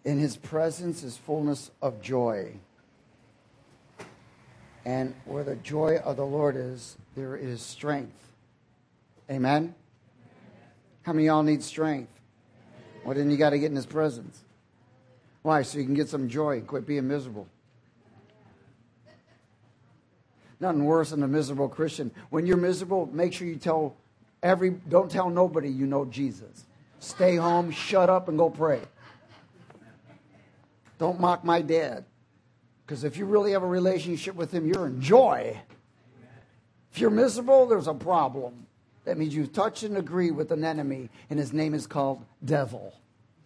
In his presence is fullness of joy. And where the joy of the Lord is, there is strength. Amen? How many of y'all need strength? Well, then you got to get in his presence. Why? So you can get some joy and quit being miserable. Nothing worse than a miserable Christian. When you're miserable, make sure you don't tell nobody you know Jesus. Stay home, shut up, and go pray. Don't mock my dad. Because if you really have a relationship with him, you're in joy. If you're miserable, there's a problem. That means you touch and agree with an enemy, and his name is called devil.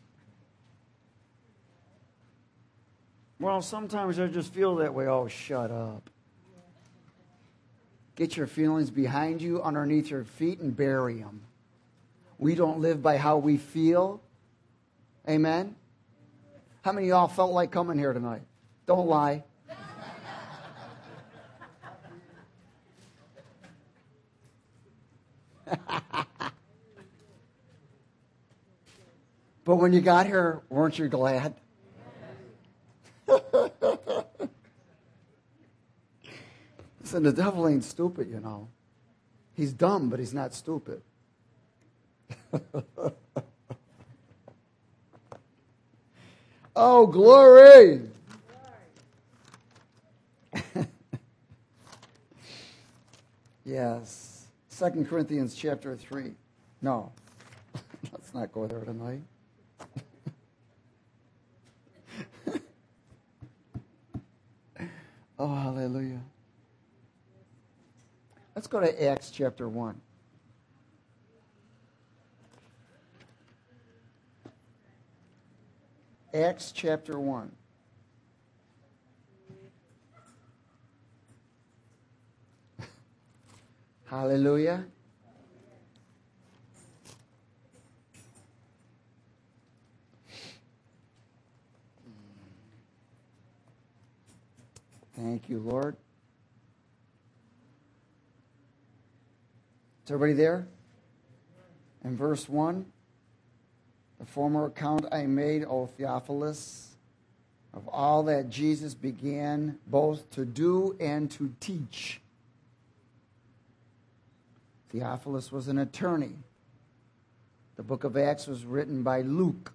Well, sometimes I just feel that way. Oh, shut up. Get your feelings behind you, underneath your feet, and bury them. We don't live by how we feel. Amen? How many of y'all felt like coming here tonight? Don't lie. But when you got here, weren't you glad? Listen, the devil ain't stupid, you know. He's dumb, but he's not stupid. Oh, glory! Yes. 2 Corinthians chapter 3. No. Let's not go there tonight. Oh, hallelujah. Let's go to Acts chapter 1. Acts chapter 1. Hallelujah. Thank you, Lord. Is everybody there? In verse 1, the former account I made, O Theophilus, of all that Jesus began both to do and to teach. Theophilus was an attorney. The book of Acts was written by Luke.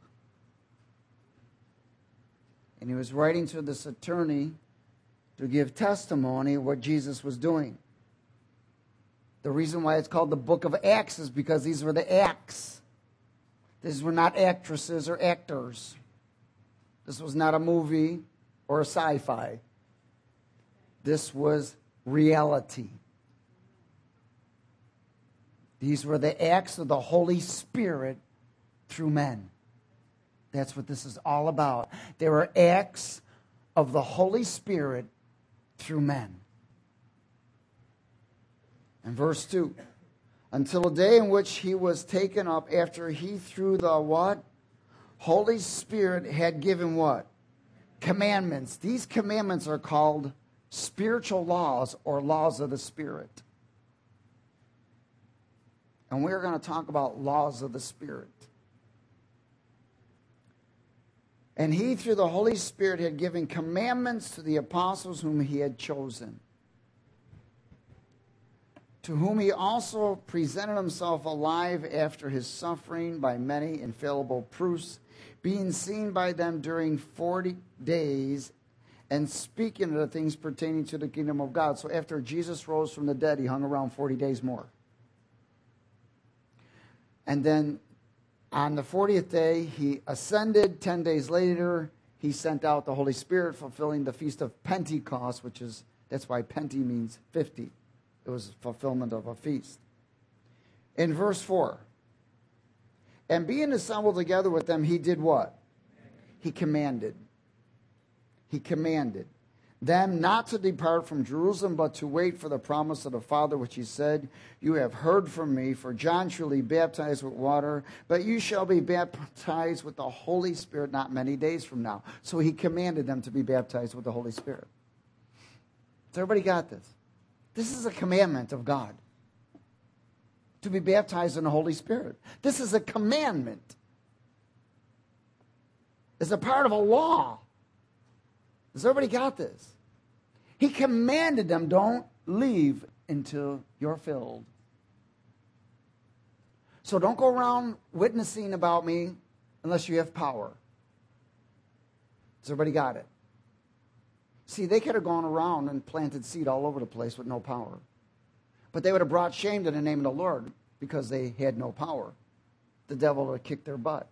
And he was writing to this attorney to give testimony of what Jesus was doing. The reason why it's called the book of Acts is because these were the acts. These were not actresses or actors. This was not a movie or a sci-fi. This was reality. These were the acts of the Holy Spirit through men. That's what this is all about. They were acts of the Holy Spirit through men. And verse 2. Until the day in which he was taken up, after he through the what? Holy Spirit had given what? Commandments. These commandments are called spiritual laws or laws of the Spirit. And we're going to talk about laws of the Spirit. And he, through the Holy Spirit, had given commandments to the apostles whom he had chosen, to whom he also presented himself alive after his suffering by many infallible proofs, being seen by them during 40 days, and speaking of the things pertaining to the kingdom of God. So after Jesus rose from the dead, he hung around 40 days more. And then on the 40th day, he ascended. 10 days later, he sent out the Holy Spirit, fulfilling the feast of Pentecost, that's why Pente means 50. It was fulfillment of a feast. In verse 4, and being assembled together with them, he did what? He commanded. He commanded them not to depart from Jerusalem, but to wait for the promise of the Father, which he said, you have heard from me, for John truly baptized with water, but you shall be baptized with the Holy Spirit not many days from now. So he commanded them to be baptized with the Holy Spirit. So everybody got this? This is a commandment of God, to be baptized in the Holy Spirit. This is a commandment. is a part of a law. Has everybody got this? He commanded them, don't leave until you're filled. So don't go around witnessing about me unless you have power. Has everybody got it? See, they could have gone around and planted seed all over the place with no power. But they would have brought shame to the name of the Lord because they had no power. The devil would have kicked their butt.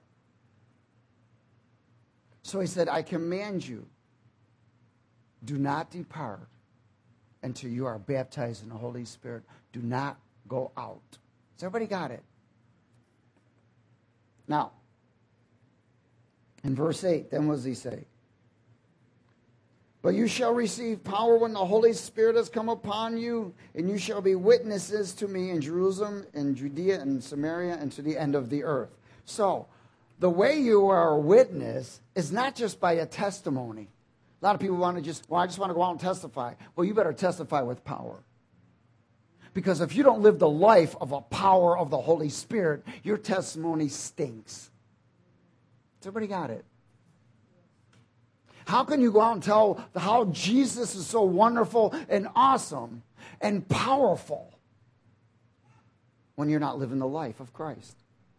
So he said, I command you, do not depart until you are baptized in the Holy Spirit. Do not go out. Has everybody got it? Now, in verse 8, then what does he say? But you shall receive power when the Holy Spirit has come upon you, and you shall be witnesses to me in Jerusalem, in Judea, and Samaria, and to the end of the earth. So, the way you are a witness is not just by a testimony. A lot of people want to just, I just want to go out and testify. Well, you better testify with power. Because if you don't live the life of a power of the Holy Spirit, your testimony stinks. Has everybody got it? How can you go out and tell how Jesus is so wonderful and awesome and powerful when you're not living the life of Christ?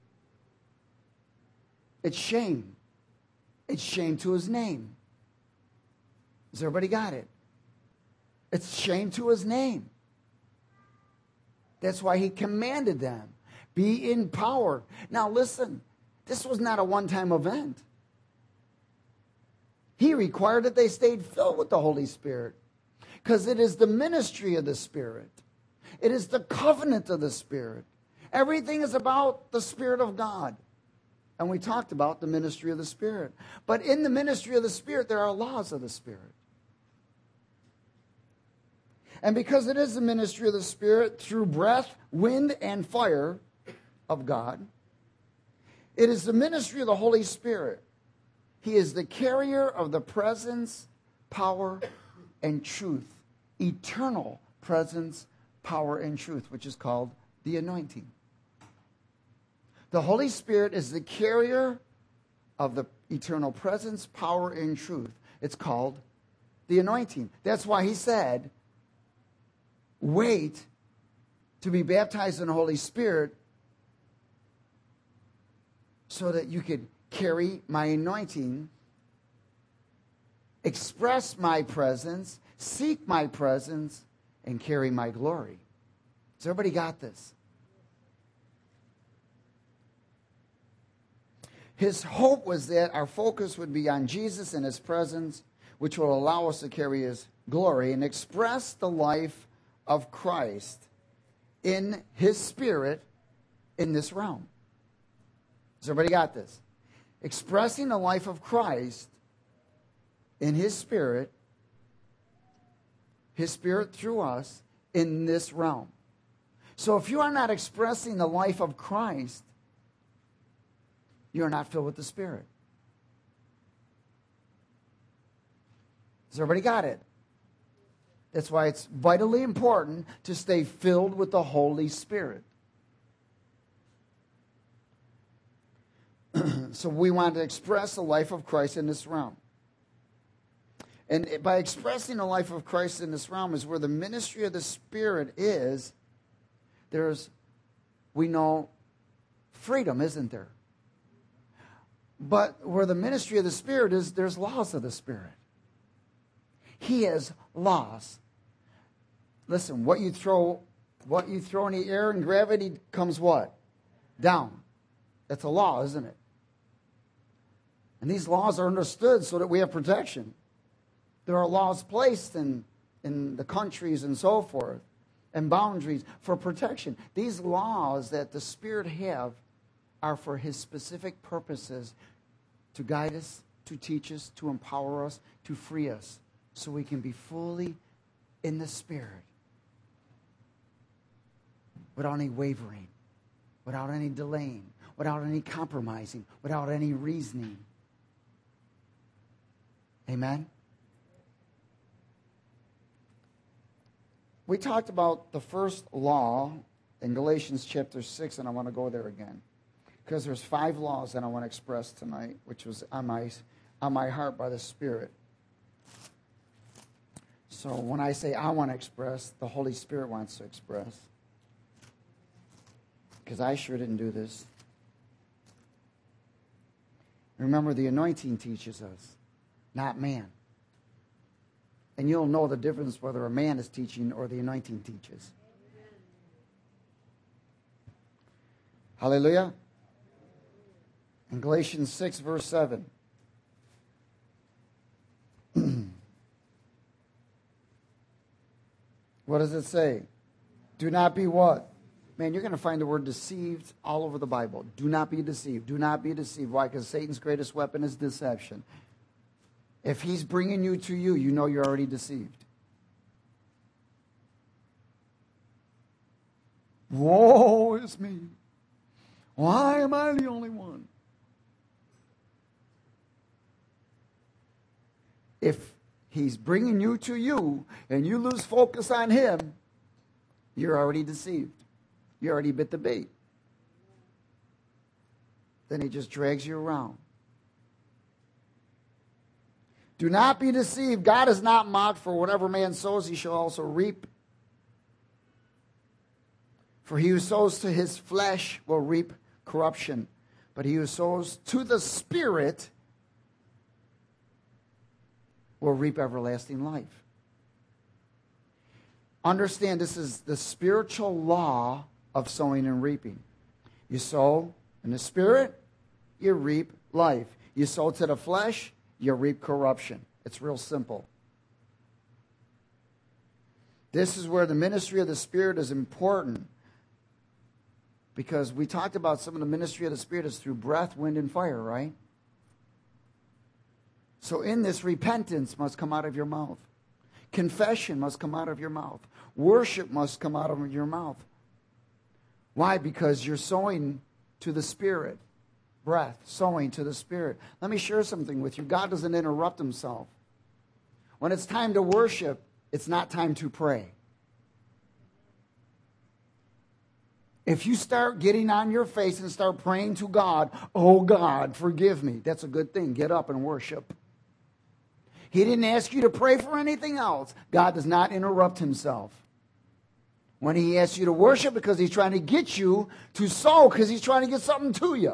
It's shame. It's shame to his name. Has everybody got it? It's shame to his name. That's why he commanded them, be in power. Now listen, this was not a one-time event. He required that they stayed filled with the Holy Spirit because it is the ministry of the Spirit. It is the covenant of the Spirit. Everything is about the Spirit of God. And we talked about the ministry of the Spirit. But in the ministry of the Spirit, there are laws of the Spirit. And because it is the ministry of the Spirit through breath, wind, and fire of God, it is the ministry of the Holy Spirit. He is the carrier of the presence, power, and truth. Eternal presence, power, and truth, which is called the anointing. The Holy Spirit is the carrier of the eternal presence, power, and truth. It's called the anointing. That's why he said, wait to be baptized in the Holy Spirit so that you could carry my anointing, express my presence, seek my presence, and carry my glory. Has everybody got this? His hope was that our focus would be on Jesus and his presence, which will allow us to carry his glory and express the life of Christ in his Spirit in this realm. Has everybody got this? Expressing the life of Christ in his Spirit through us in this realm. So if you are not expressing the life of Christ, you are not filled with the Spirit. Has everybody got it? That's why it's vitally important to stay filled with the Holy Spirit. So we want to express the life of Christ in this realm. And by expressing the life of Christ in this realm is where the ministry of the Spirit is. We know, freedom, isn't there? But where the ministry of the Spirit is, there's laws of the Spirit. He has laws. Listen, what you throw in the air in gravity comes what? Down. That's a law, isn't it? And these laws are understood so that we have protection. There are laws placed in the countries and so forth, and boundaries for protection. These laws that the Spirit have are for his specific purposes to guide us, to teach us, to empower us, to free us, so we can be fully in the Spirit without any wavering, without any delaying, without any compromising, without any reasoning. Amen? We talked about the first law in Galatians chapter 6, and I want to go there again. Because there's 5 laws that I want to express tonight, which was on on my heart by the Spirit. So when I say I want to express, the Holy Spirit wants to express. Because I sure didn't do this. Remember, the anointing teaches us, not man. And you'll know the difference whether a man is teaching or the anointing teaches. Hallelujah. In Galatians 6, verse 7. What does it say? Do not be what? Man, you're going to find the word deceived all over the Bible. Do not be deceived. Do not be deceived. Why? Because Satan's greatest weapon is deception. If he's bringing you to you, you know you're already deceived. Woe is me. Why am I the only one? If he's bringing you to you and you lose focus on him, you're already deceived. You already bit the bait. Then he just drags you around. Do not be deceived. God is not mocked, for whatever man sows, he shall also reap. For he who sows to his flesh will reap corruption, but he who sows to the Spirit will reap everlasting life. Understand, this is the spiritual law of sowing and reaping. You sow in the Spirit, you reap life. You sow to the flesh, you reap corruption. It's real simple. This is where the ministry of the Spirit is important, because we talked about some of the ministry of the Spirit is through breath, wind, and fire, right? So in this, repentance must come out of your mouth. Confession must come out of your mouth. Worship must come out of your mouth. Why? Because you're sowing to the Spirit. Breath, sowing to the Spirit. Let me share something with you. God doesn't interrupt himself. When it's time to worship, it's not time to pray. If you start getting on your face and start praying to God, oh God, forgive me, that's a good thing. Get up and worship. He didn't ask you to pray for anything else. God does not interrupt himself. When he asks you to worship, because he's trying to get you to sow, because he's trying to get something to you.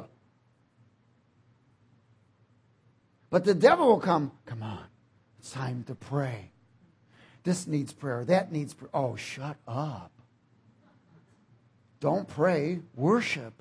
But the devil will come on, it's time to pray. This needs prayer, that needs prayer. Oh, shut up. Don't pray, worship.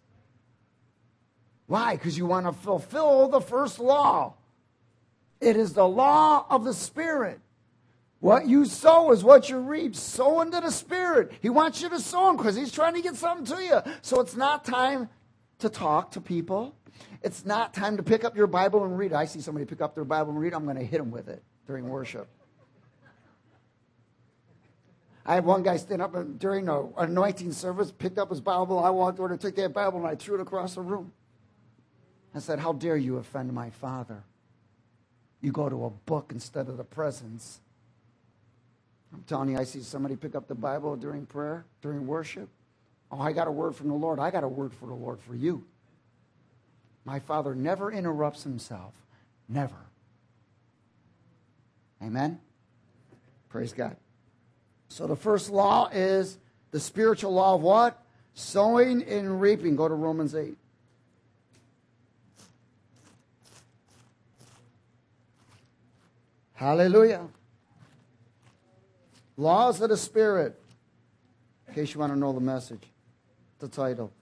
Why? Because you want to fulfill the first law. It is the law of the Spirit. What you sow is what you reap. Sow into the Spirit. He wants you to sow him because he's trying to get something to you. So it's not time to talk to people. It's not time to pick up your Bible and read. I see somebody pick up their Bible and read, I'm going to hit them with it during worship. I had one guy stand up during an anointing service, picked up his Bible. I walked over to take that Bible and I threw it across the room. I said, how dare you offend my Father? You go to a book instead of the presence. I'm telling you, I see somebody pick up the Bible during prayer, during worship. Oh, I got a word from the Lord. I got a word for the Lord for you. My Father never interrupts himself. Never. Amen? Praise God. So the first law is the spiritual law of what? Sowing and reaping. Go to Romans 8. Hallelujah. Laws of the Spirit. In case you want to know the message, the title.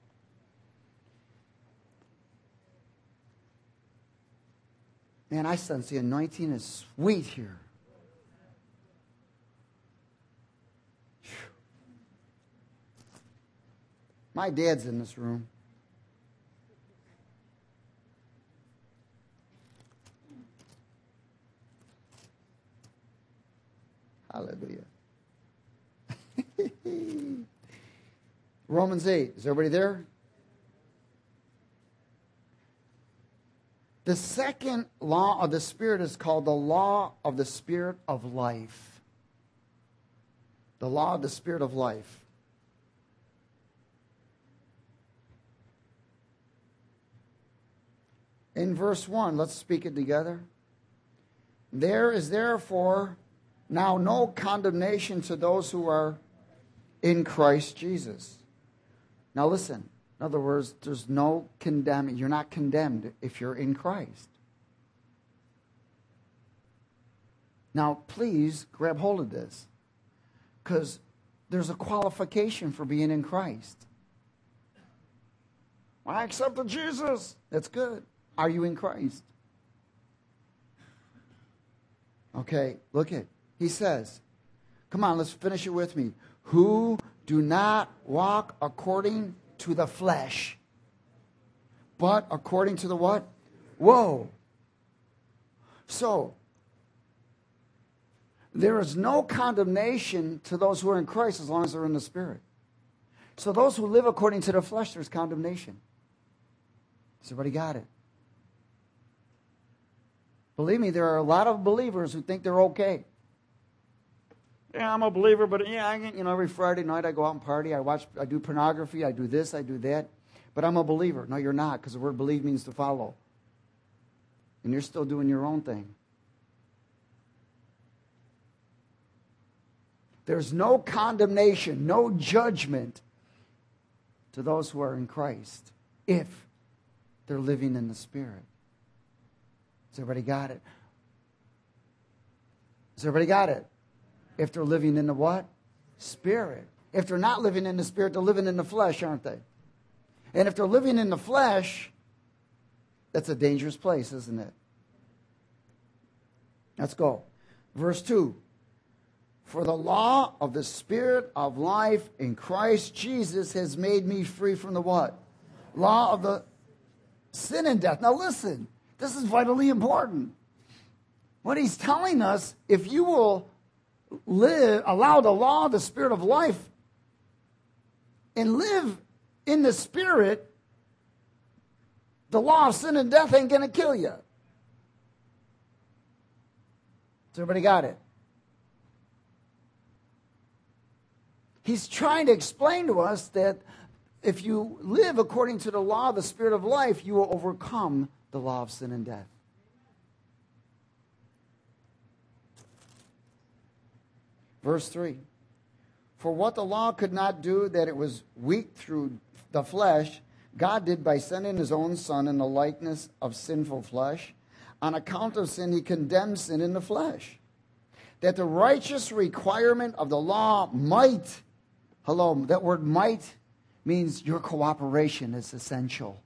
Man, I sense the anointing is sweet here. My dad's in this room. Hallelujah. Romans 8. Is everybody there? The second law of the Spirit is called the law of the Spirit of life. The law of the Spirit of life. in verse 1. Let's speak it together. There is therefore now no condemnation to those who are in Christ Jesus. Now listen. In other words, there's no condemning. You're not condemned if you're in Christ. Now, please grab hold of this, because there's a qualification for being in Christ. I accepted Jesus. That's good. Are you in Christ? Okay, look at. He says, come on, let's finish it with me. Who do not walk according to the flesh, but according to the what? Whoa. So, there is no condemnation to those who are in Christ as long as they're in the Spirit. So those who live according to the flesh, there's condemnation. Has everybody got it? Believe me, there are a lot of believers who think they're okay. Yeah, I'm a believer, but every Friday night I go out and party. I do pornography. I do this. I do that. But I'm a believer. No, you're not, because the word believe means to follow. And you're still doing your own thing. There's no condemnation, no judgment to those who are in Christ if they're living in the Spirit. Has everybody got it? Has everybody got it? If they're living in the what? Spirit. If they're not living in the Spirit, they're living in the flesh, aren't they? And if they're living in the flesh, that's a dangerous place, isn't it? Let's go. Verse 2. For the law of the Spirit of life in Christ Jesus has made me free from the what? Law of the sin and death. Now listen, this is vitally important. What he's telling us, if you will allow the law of the Spirit of life and live in the Spirit, the law of sin and death ain't going to kill you. Has everybody got it? He's trying to explain to us that if you live according to the law of the Spirit of life, you will overcome the law of sin and death. Verse 3. For what the law could not do, that it was weak through the flesh, God did by sending his own Son in the likeness of sinful flesh. On account of sin, he condemned sin in the flesh, that the righteous requirement of the law might, that word might means your cooperation is essential,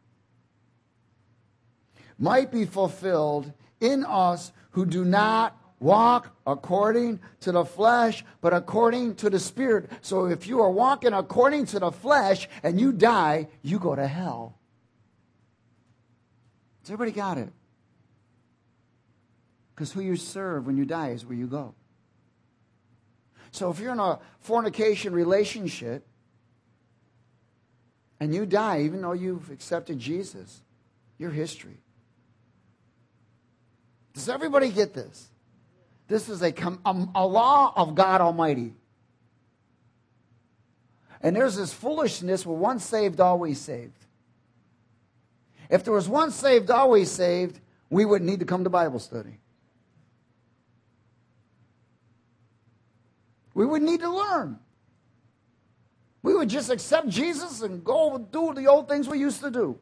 might be fulfilled in us who do not walk according to the flesh, but according to the Spirit. So if you are walking according to the flesh and you die, you go to hell. Has everybody got it? Because who you serve when you die is where you go. So if you're in a fornication relationship and you die, even though you've accepted Jesus, your history. Does everybody get this? This is a law of God Almighty. And there's this foolishness where once saved, always saved. If there was once saved, always saved, we wouldn't need to come to Bible study. We wouldn't need to learn. We would just accept Jesus and go do the old things we used to do.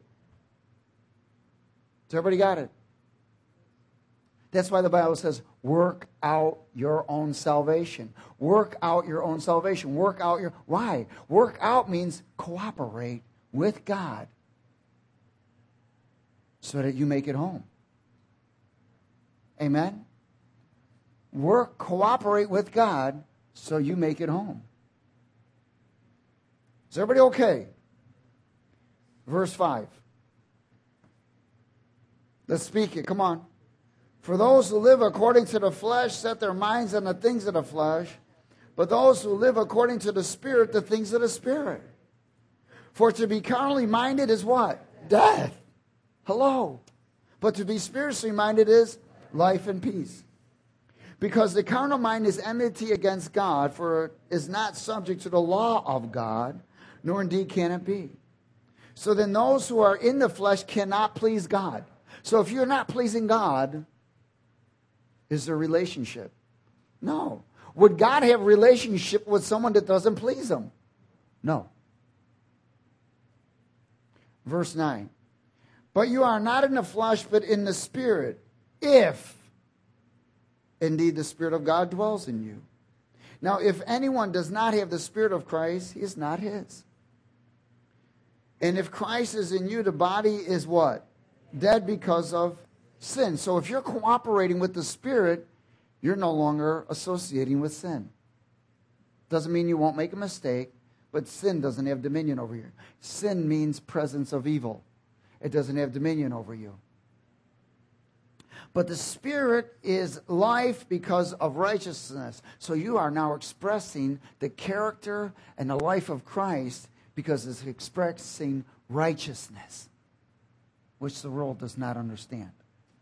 Has everybody got it? That's why the Bible says, work out your own salvation. Work out your own salvation. Why? Work out means cooperate with God so that you make it home. Amen? Cooperate with God so you make it home. Is everybody okay? Verse 5. Let's speak it. Come on. For those who live according to the flesh set their minds on the things of the flesh, but those who live according to the Spirit, the things of the Spirit. For to be carnally minded is what? Death. Hello. But to be spiritually minded is life and peace. Because the carnal mind is enmity against God, for it is not subject to the law of God, nor indeed can it be. So then those who are in the flesh cannot please God. So if you're not pleasing God, is there a relationship? No. Would God have a relationship with someone that doesn't please him? No. Verse 9. But you are not in the flesh, but in the Spirit, if indeed the Spirit of God dwells in you. Now, if anyone does not have the Spirit of Christ, he is not his. And if Christ is in you, the body is what? Dead because of sin. So if you're cooperating with the Spirit, you're no longer associating with sin. Doesn't mean you won't make a mistake, but sin doesn't have dominion over you. Sin means presence of evil. It doesn't have dominion over you. But the Spirit is life because of righteousness. So you are now expressing the character and the life of Christ because it's expressing righteousness, which the world does not understand.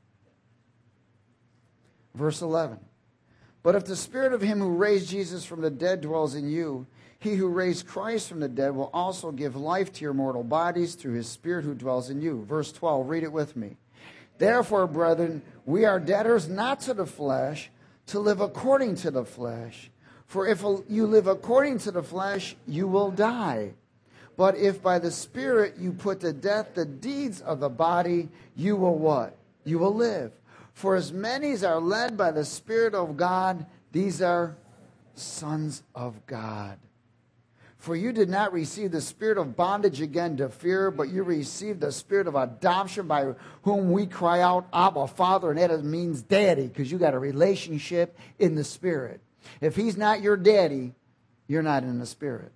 Verse 11. But if the Spirit of him who raised Jesus from the dead dwells in you, he who raised Christ from the dead will also give life to your mortal bodies through his Spirit who dwells in you. Verse 12, read it with me. Therefore, brethren, we are debtors not to the flesh, to live according to the flesh. For if you live according to the flesh, you will die. But if by the Spirit you put to death the deeds of the body, you will what? You will live. For as many as are led by the Spirit of God, these are sons of God. For you did not receive the spirit of bondage again to fear, but you received the spirit of adoption by whom we cry out, Abba, Father, and that means daddy, because you got a relationship in the Spirit. If he's not your daddy, you're not in the Spirit.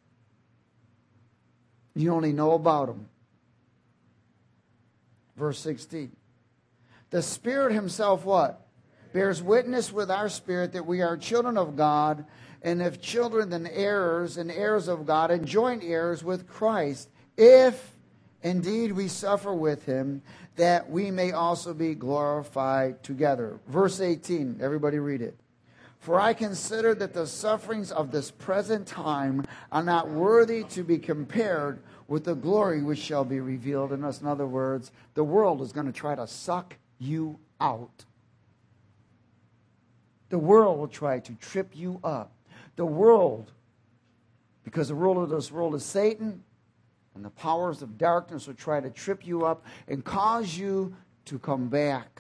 You only know about him. Verse 16. The Spirit himself what? Bears witness with our spirit that we are children of God, and if children, then heirs, and heirs of God, and joint heirs with Christ, if indeed we suffer with him, that we may also be glorified together. Verse 18, everybody read it. For I consider that the sufferings of this present time are not worthy to be compared with the glory which shall be revealed in us. In other words, the world is going to try to suck you out. The world will try to trip you up. The world, because the ruler of this world is Satan, and the powers of darkness will try to trip you up and cause you to come back.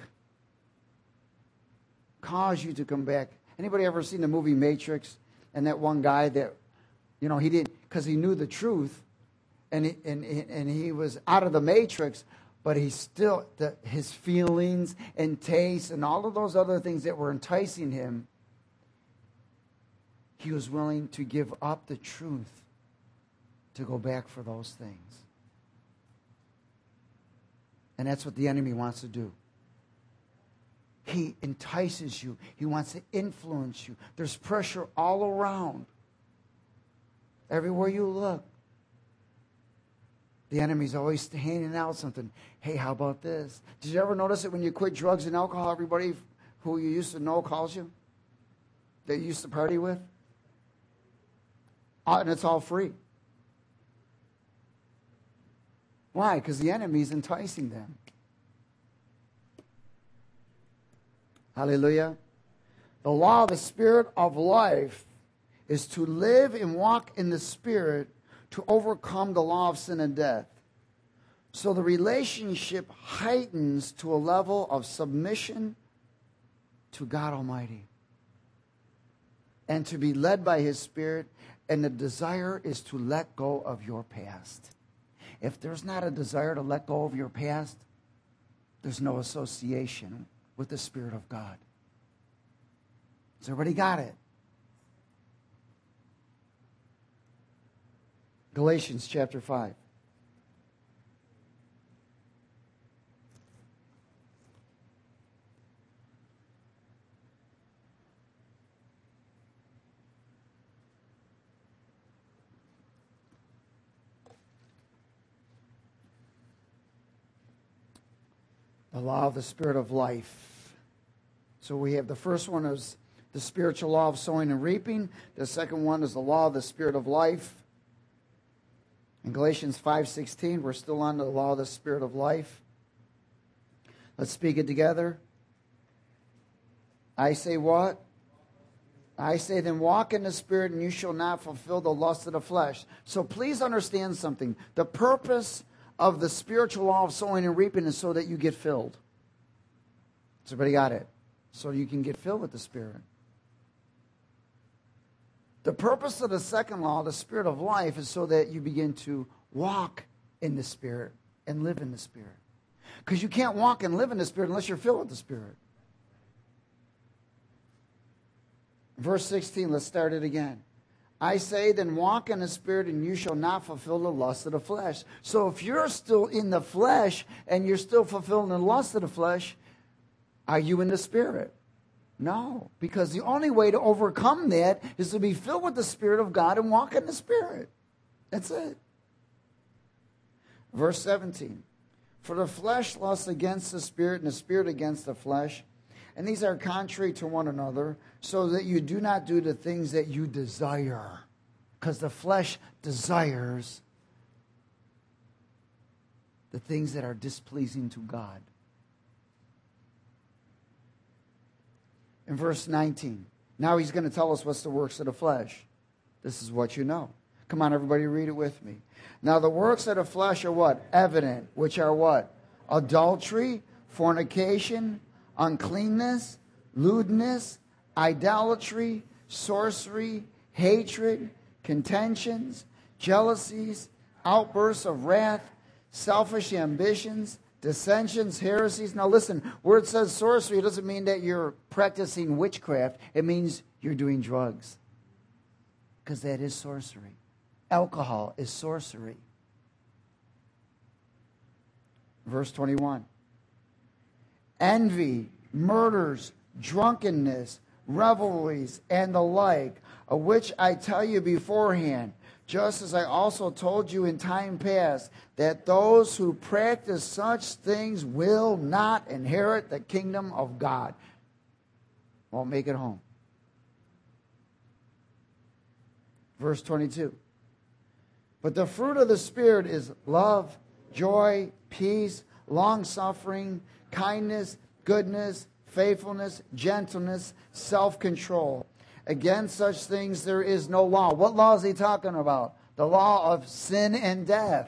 Cause you to come back. Anybody ever seen the movie Matrix? And that one guy that, he didn't, because he knew the truth, and he was out of the Matrix, but he still, his feelings and tastes and all of those other things that were enticing him, he was willing to give up the truth to go back for those things. And that's what the enemy wants to do. He entices you. He wants to influence you. There's pressure all around. Everywhere you look. The enemy's always handing out something. Hey, how about this? Did you ever notice it when you quit drugs and alcohol, everybody who you used to know calls you? That you used to party with? And it's all free. Why? Because the enemy's enticing them. Hallelujah. The law of the Spirit of life is to live and walk in the Spirit to overcome the law of sin and death. So the relationship heightens to a level of submission to God Almighty. And to be led by His Spirit. And the desire is to let go of your past. If there's not a desire to let go of your past, there's no association with the Spirit of God. Has everybody got it? Galatians chapter 5. The law of the Spirit of life. So we have the first one is the spiritual law of sowing and reaping. The second one is the law of the Spirit of life. In Galatians 5:16, we're still on the law of the Spirit of life. Let's speak it together. I say what? I say, then walk in the Spirit, and you shall not fulfill the lust of the flesh. So please understand something. The purpose of the spiritual law of sowing and reaping is so that you get filled. Has everybody got it? So you can get filled with the Spirit. The purpose of the second law, the Spirit of life, is so that you begin to walk in the Spirit and live in the Spirit. Because you can't walk and live in the Spirit unless you're filled with the Spirit. Verse 16, let's start it again. I say, then walk in the Spirit, and you shall not fulfill the lust of the flesh. So if you're still in the flesh and you're still fulfilling the lust of the flesh, are you in the Spirit? No, because the only way to overcome that is to be filled with the Spirit of God and walk in the Spirit. That's it. Verse 17. For the flesh lusts against the Spirit, and the Spirit against the flesh. And these are contrary to one another, so that you do not do the things that you desire. Because the flesh desires the things that are displeasing to God. In verse 19, now he's going to tell us what's the works of the flesh. This is what you know. Come on, everybody, read it with me. Now the works of the flesh are what? Evident, which are what? Adultery, fornication, uncleanness, lewdness, idolatry, sorcery, hatred, contentions, jealousies, outbursts of wrath, selfish ambitions, dissensions, heresies. Now listen, where it says sorcery, it doesn't mean that you're practicing witchcraft. It means you're doing drugs. Because that is sorcery. Alcohol is sorcery. Verse 21. Envy, murders, drunkenness, revelries, and the like, of which I tell you beforehand, just as I also told you in time past, that those who practice such things will not inherit the kingdom of God. Won't make it home. Verse 22. But the fruit of the Spirit is love, joy, peace, long-suffering, kindness, goodness, faithfulness, gentleness, self-control. Against such things there is no law. What law is he talking about? The law of sin and death.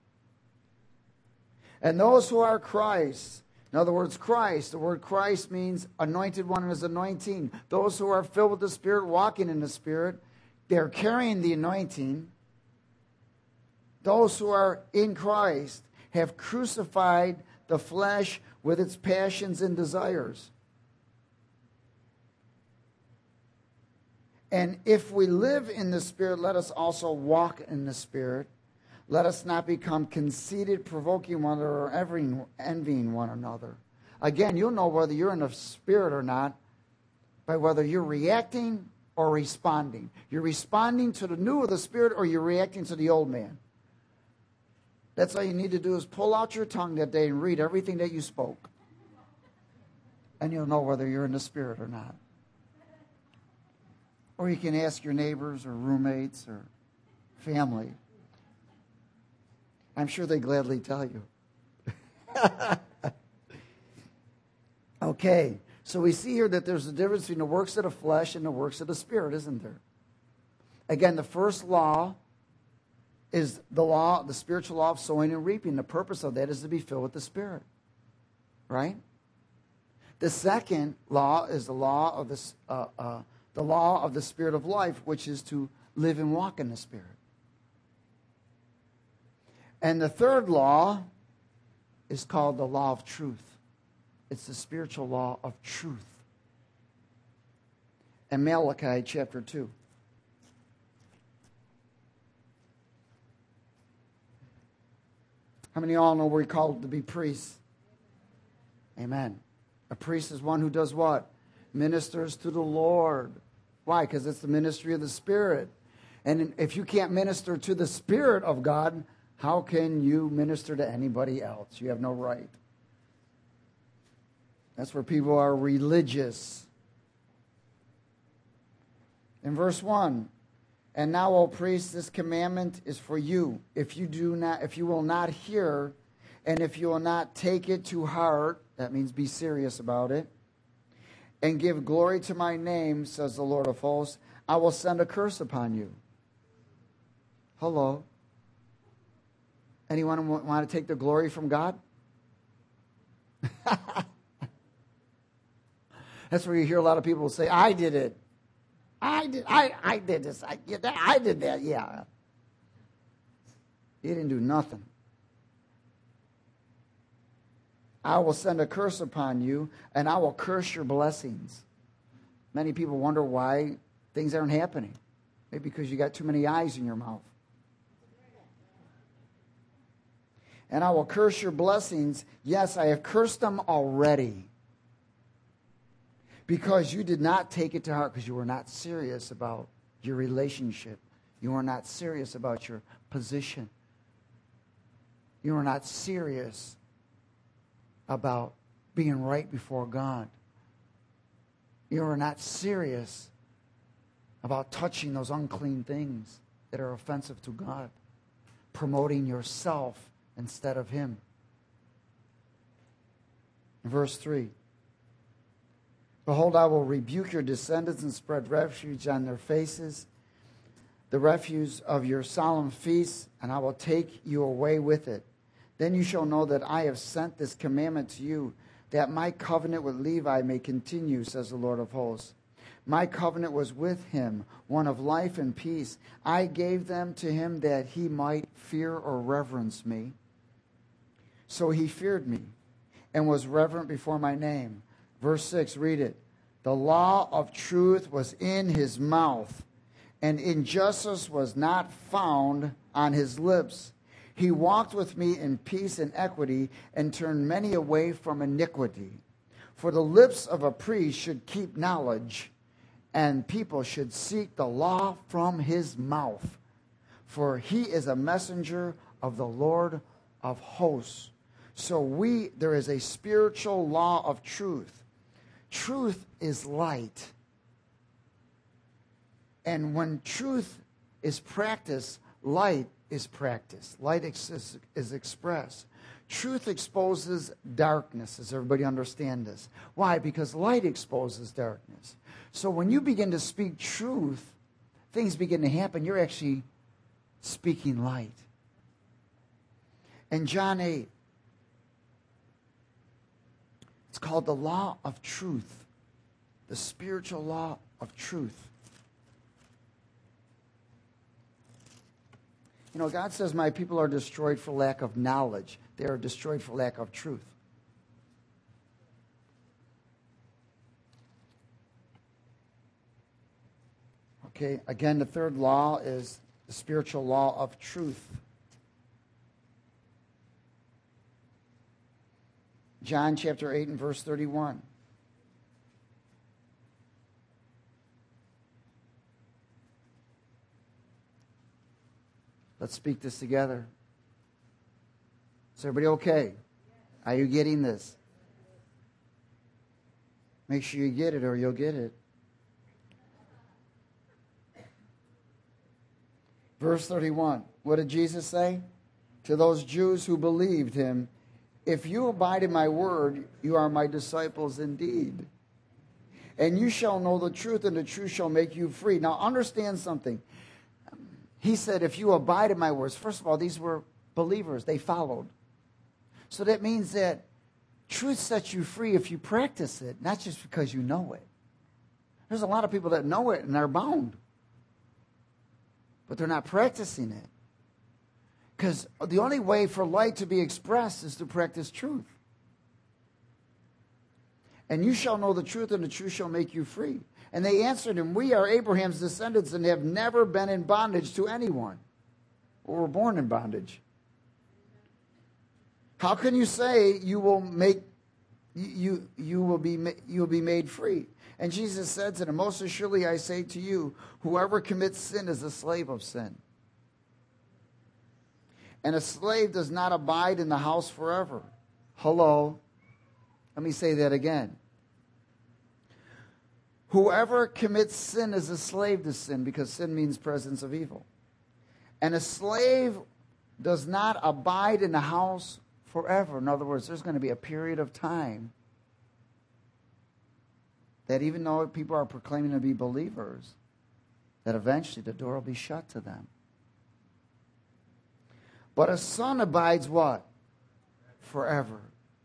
And those who are Christ, in other words, Christ, the word Christ means anointed one and his anointing. Those who are filled with the Spirit, walking in the Spirit, they're carrying the anointing. Those who are in Christ have crucified the flesh with its passions and desires. And if we live in the Spirit, let us also walk in the Spirit. Let us not become conceited, provoking one another, or envying one another. Again, you'll know whether you're in the Spirit or not by whether you're reacting or responding. You're responding to the new of the Spirit, or you're reacting to the old man. That's all you need to do is pull out your tongue that day and read everything that you spoke. And you'll know whether you're in the Spirit or not. Or you can ask your neighbors or roommates or family. I'm sure they gladly tell you. Okay, so we see here that there's a difference between the works of the flesh and the works of the Spirit, isn't there? Again, the first law is the spiritual law of sowing and reaping. The purpose of that is to be filled with the Spirit. Right? The second law is the law of the Spirit of life, which is to live and walk in the Spirit. And the third law is called the law of truth. It's the spiritual law of truth. In Malachi chapter 2. How many of y'all know we're called to be priests? Amen. A priest is one who does what? Ministers to the Lord. Why? Because it's the ministry of the Spirit. And if you can't minister to the Spirit of God, how can you minister to anybody else? You have no right. That's where people are religious. In verse 1, and now, O priests, this commandment is for you. If you will not hear, And if you will not take it to heart, that means be serious about it, and give glory to my name, says the Lord of hosts, I will send a curse upon you. Hello. Anyone want to take the glory from God? That's where you hear a lot of people say, I did it. I did this. I did that. Yeah. You didn't do nothing. I will send a curse upon you, and I will curse your blessings. Many people wonder why things aren't happening. Maybe because you got too many eyes in your mouth. And I will curse your blessings. Yes, I have cursed them already. Because you did not take it to heart, because you were not serious about your relationship. You were not serious about your position. You were not serious about being right before God. You are not serious about touching those unclean things that are offensive to God, promoting yourself instead of Him. Verse 3. Behold, I will rebuke your descendants and spread refuge on their faces, the refuse of your solemn feasts, and I will take you away with it. Then you shall know that I have sent this commandment to you, that my covenant with Levi may continue, says the Lord of hosts. My covenant was with him, one of life and peace. I gave them to him that he might fear or reverence me. So he feared me and was reverent before my name. Verse 6, read it. The law of truth was in his mouth, and injustice was not found on his lips. He walked with me in peace and equity, and turned many away from iniquity. For the lips of a priest should keep knowledge, and people should seek the law from his mouth. For he is a messenger of the Lord of hosts. So there is a spiritual law of truth. Truth is light. And when truth is practiced, light is practiced. Light is expressed. Truth exposes darkness. Does everybody understand this? Why? Because light exposes darkness. So when you begin to speak truth, things begin to happen. You're actually speaking light. In John 8, it's called the law of truth, the spiritual law of truth. You know, God says, my people are destroyed for lack of knowledge. They are destroyed for lack of truth. Okay, again, the third law is the spiritual law of truth. John chapter 8 and verse 31. Let's speak this together. Is everybody okay? Are you getting this? Make sure you get it or you'll get it. Verse 31. What did Jesus say? To those Jews who believed him, if you abide in my word, you are my disciples indeed. And you shall know the truth, and the truth shall make you free. Now understand something. He said, if you abide in my words. First of all, these were believers. They followed. So that means that truth sets you free if you practice it, not just because you know it. There's a lot of people that know it and they're bound. But they're not practicing it. Because the only way for light to be expressed is to practice truth. And you shall know the truth, and the truth shall make you free. And they answered him, we are Abraham's descendants and have never been in bondage to anyone. Well, we're born in bondage. How can you say you will be made free? And Jesus said to them, most assuredly I say to you, whoever commits sin is a slave of sin. And a slave does not abide in the house forever. Hello. Let me say that again. Whoever commits sin is a slave to sin, because sin means presence of evil. And a slave does not abide in the house forever. In other words, there's going to be a period of time that even though people are proclaiming to be believers, that eventually the door will be shut to them. But a son abides what? Forever.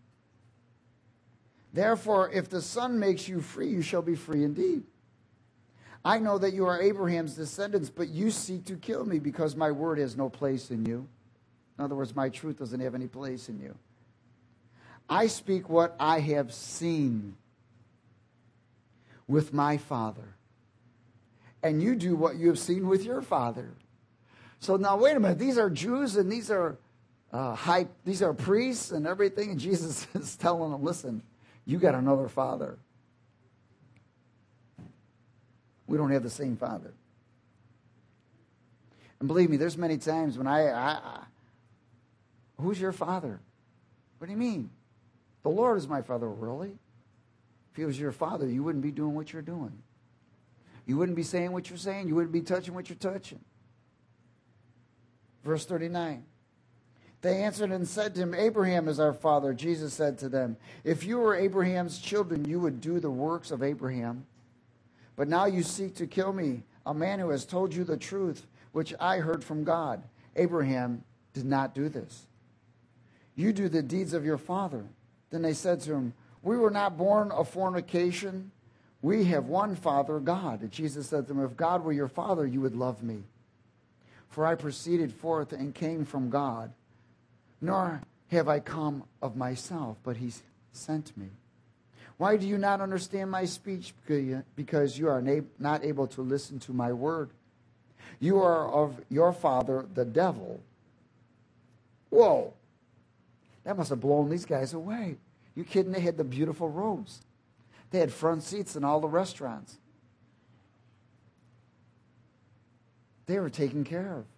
Therefore, if the Son makes you free, you shall be free indeed. I know that you are Abraham's descendants, but you seek to kill me because my word has no place in you. In other words, my truth doesn't have any place in you. I speak what I have seen with my Father, and you do what you have seen with your father. So now, wait a minute. These are Jews, and these are these are priests and everything, and Jesus is telling them, listen, you got another father. We don't have the same father. And believe me, there's many times when who's your father? What do you mean? The Lord is my father. Really? If he was your father, you wouldn't be doing what you're doing. You wouldn't be saying what you're saying. You wouldn't be touching what you're touching. Verse 39. They answered and said to him, Abraham is our father. Jesus said to them, if you were Abraham's children, you would do the works of Abraham. But now you seek to kill me, a man who has told you the truth, which I heard from God. Abraham did not do this. You do the deeds of your father. Then they said to him, we were not born of fornication. We have one Father, God. And Jesus said to them, if God were your father, you would love me. For I proceeded forth and came from God. Nor have I come of myself, but he sent me. Why do you not understand my speech? Because you are not able to listen to my word. You are of your father, the devil. Whoa. That must have blown these guys away. You kidding? They had the beautiful robes. They had front seats in all the restaurants. They were taken care of.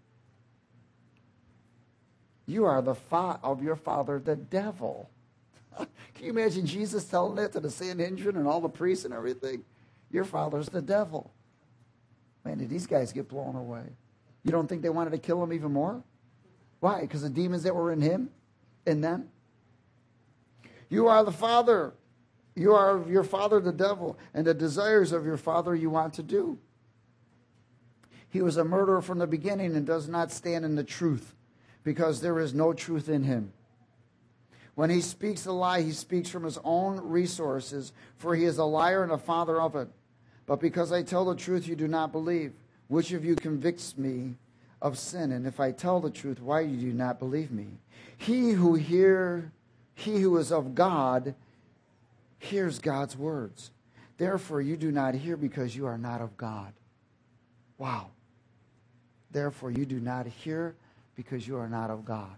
You are the of your father, the devil. Can you imagine Jesus telling that to the Sanhedrin and all the priests and everything? Your father's the devil. Man, did these guys get blown away? You don't think they wanted to kill him even more? Why? Because the demons that were in him, in them? You are the father. You are of your father, the devil, and the desires of your father you want to do. He was a murderer from the beginning and does not stand in the truth, because there is no truth in him. When he speaks a lie, he speaks from his own resources, for he is a liar and a father of it. But because I tell the truth, you do not believe. Which of you convicts me of sin? And if I tell the truth, why do you not believe me? He who is of God hears God's words. Therefore, you do not hear because you are not of God. Wow. Therefore, you do not hear because you are not of God.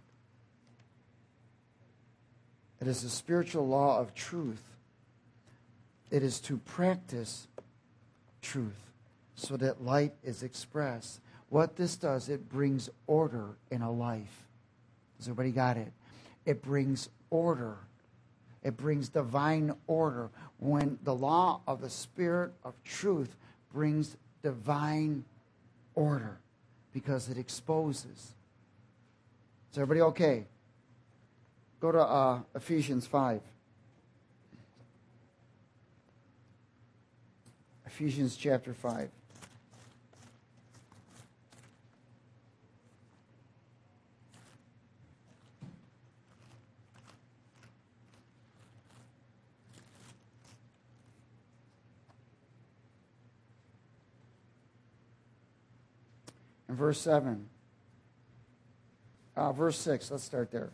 It is the spiritual law of truth. It is to practice truth so that light is expressed. What this does, it brings order in a life. Has everybody got it? It brings order. It brings divine order. When the law of the Spirit of truth brings divine order because it exposes. Is everybody okay? Go to Ephesians 5. Ephesians chapter 5. And verse 7. Verse 6, let's start there.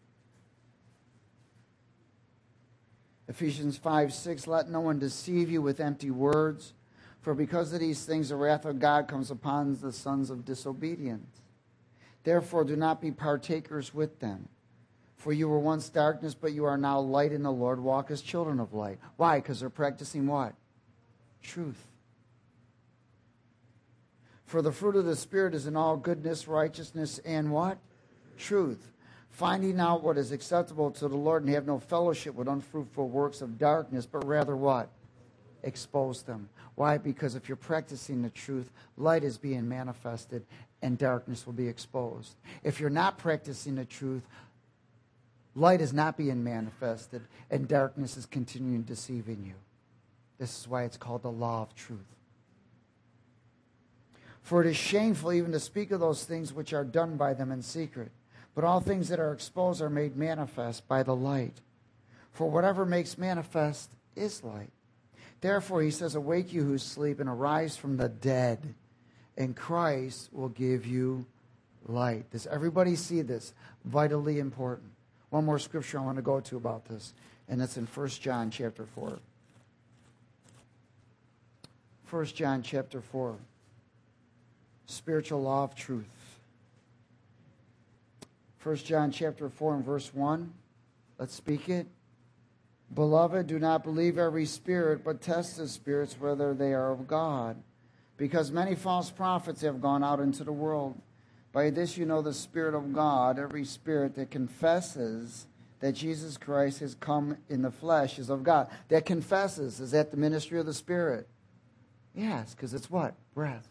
Ephesians 5:6, let no one deceive you with empty words, for because of these things the wrath of God comes upon the sons of disobedience. Therefore do not be partakers with them. For you were once darkness, but you are now light in the Lord. Walk as children of light. Why? Because they're practicing what? Truth. For the fruit of the Spirit is in all goodness, righteousness, and what? Truth. Finding out what is acceptable to the Lord, and have no fellowship with unfruitful works of darkness, but rather what? Expose them. Why? Because if you're practicing the truth, light is being manifested and darkness will be exposed. If you're not practicing the truth, Light is not being manifested, and darkness is continuing deceiving you. This is why it's called the law of truth. For it is shameful even to speak of those things which are done by them in secret. But all things that are exposed are made manifest by the light. For whatever makes manifest is light. Therefore, he says, awake you who sleep, and arise from the dead, and Christ will give you light. Does everybody see this? Vitally important. One more scripture I want to go to about this, and it's in 1 John chapter 4. 1 John chapter 4. Spiritual law of truth. 1 John chapter 4 and verse 1. Let's speak it. Beloved, do not believe every spirit, but test the spirits whether they are of God. Because many false prophets have gone out into the world. By this you know the Spirit of God. Every spirit that confesses that Jesus Christ has come in the flesh is of God. That confesses. Is that the ministry of the Spirit? Yes, because it's what? Breath.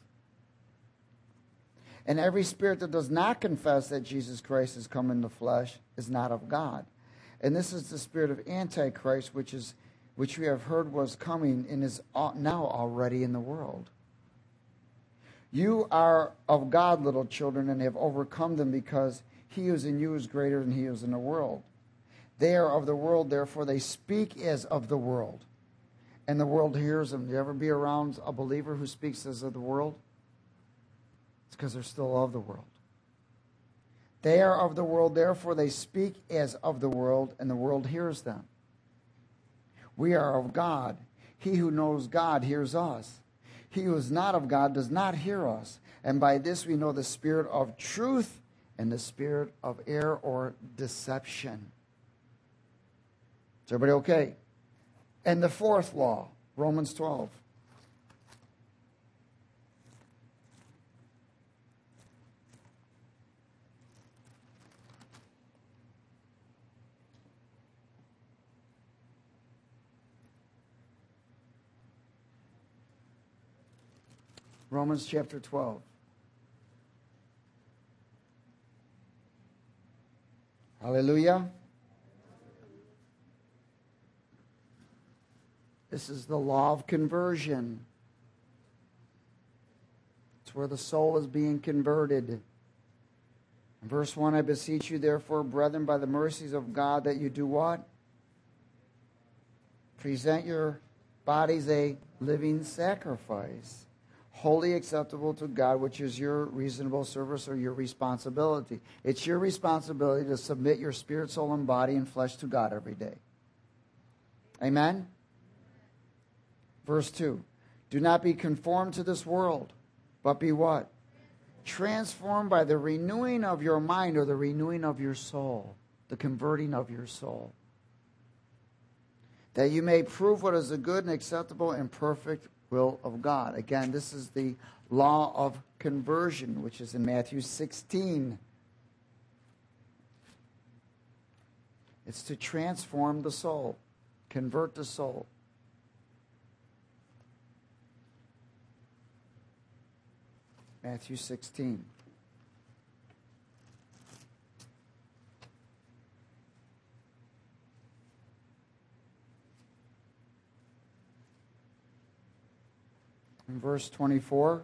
And every spirit that does not confess that Jesus Christ has come in the flesh is not of God. And this is the spirit of Antichrist, which we have heard was coming and is now already in the world. You are of God, little children, and have overcome them, because he who is in you is greater than he who is in the world. They are of the world, therefore they speak as of the world, and the world hears them. Do you ever be around a believer who speaks as of the world? It's because they're still of the world. They are of the world, therefore they speak as of the world, and the world hears them. We are of God. He who knows God hears us. He who is not of God does not hear us. And by this we know the spirit of truth and the spirit of error or deception. Is everybody okay? And the fourth law, Romans 12. Romans chapter 12. Hallelujah. This is the law of conversion. It's where the soul is being converted. In verse 1, I beseech you, therefore, brethren, by the mercies of God, that you do what? Present your bodies a living sacrifice, wholly acceptable to God, which is your reasonable service or your responsibility. It's your responsibility to submit your spirit, soul, and body and flesh to God every day. Amen? Verse 2. Do not be conformed to this world, but be what? Transformed by the renewing of your mind, or the renewing of your soul, the converting of your soul, that you may prove what is the good and acceptable and perfect will of God. Again, this is the law of conversion, which is in Matthew 16. It's to transform the soul, convert the soul. Matthew 16. In verse 24.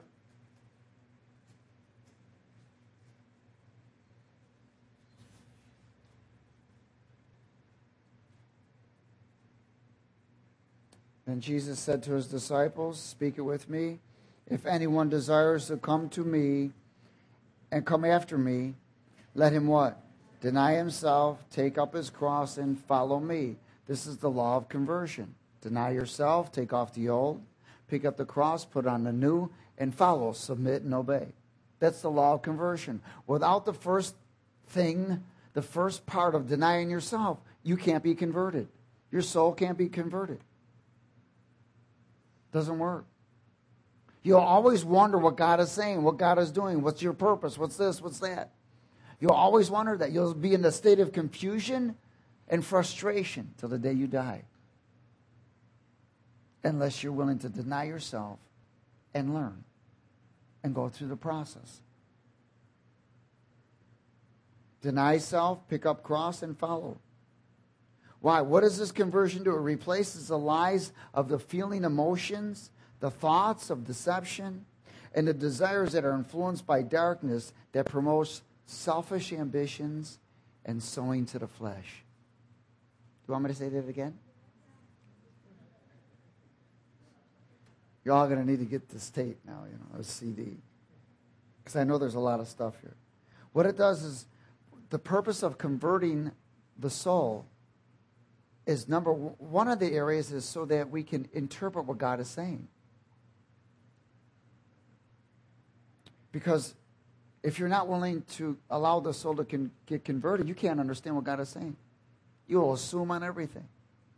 Then Jesus said to his disciples, speak it with me, if anyone desires to come to me and come after me, let him what? Deny himself, take up his cross, and follow me. This is the law of conversion. Deny yourself, take off the old, pick up the cross, put on the new, and follow, submit, and obey. That's the law of conversion. Without the first thing, the first part of denying yourself, you can't be converted. Your soul can't be converted. Doesn't work. You'll always wonder what God is saying, what God is doing, what's your purpose, what's this, what's that. You'll always wonder that. You'll be in a state of confusion and frustration till the day you die, unless you're willing to deny yourself and learn and go through the process. Deny self, pick up cross, and follow. Why? What does this conversion do? It replaces the lies of the feeling emotions, the thoughts of deception, and the desires that are influenced by darkness that promotes selfish ambitions and sowing to the flesh. You want me to say that again? You're all going to need to get this tape now, a CD. Because I know there's a lot of stuff here. What it does is, the purpose of converting the soul is one of the areas is so that we can interpret what God is saying. Because if you're not willing to allow the soul to get converted, you can't understand what God is saying. You will assume on everything.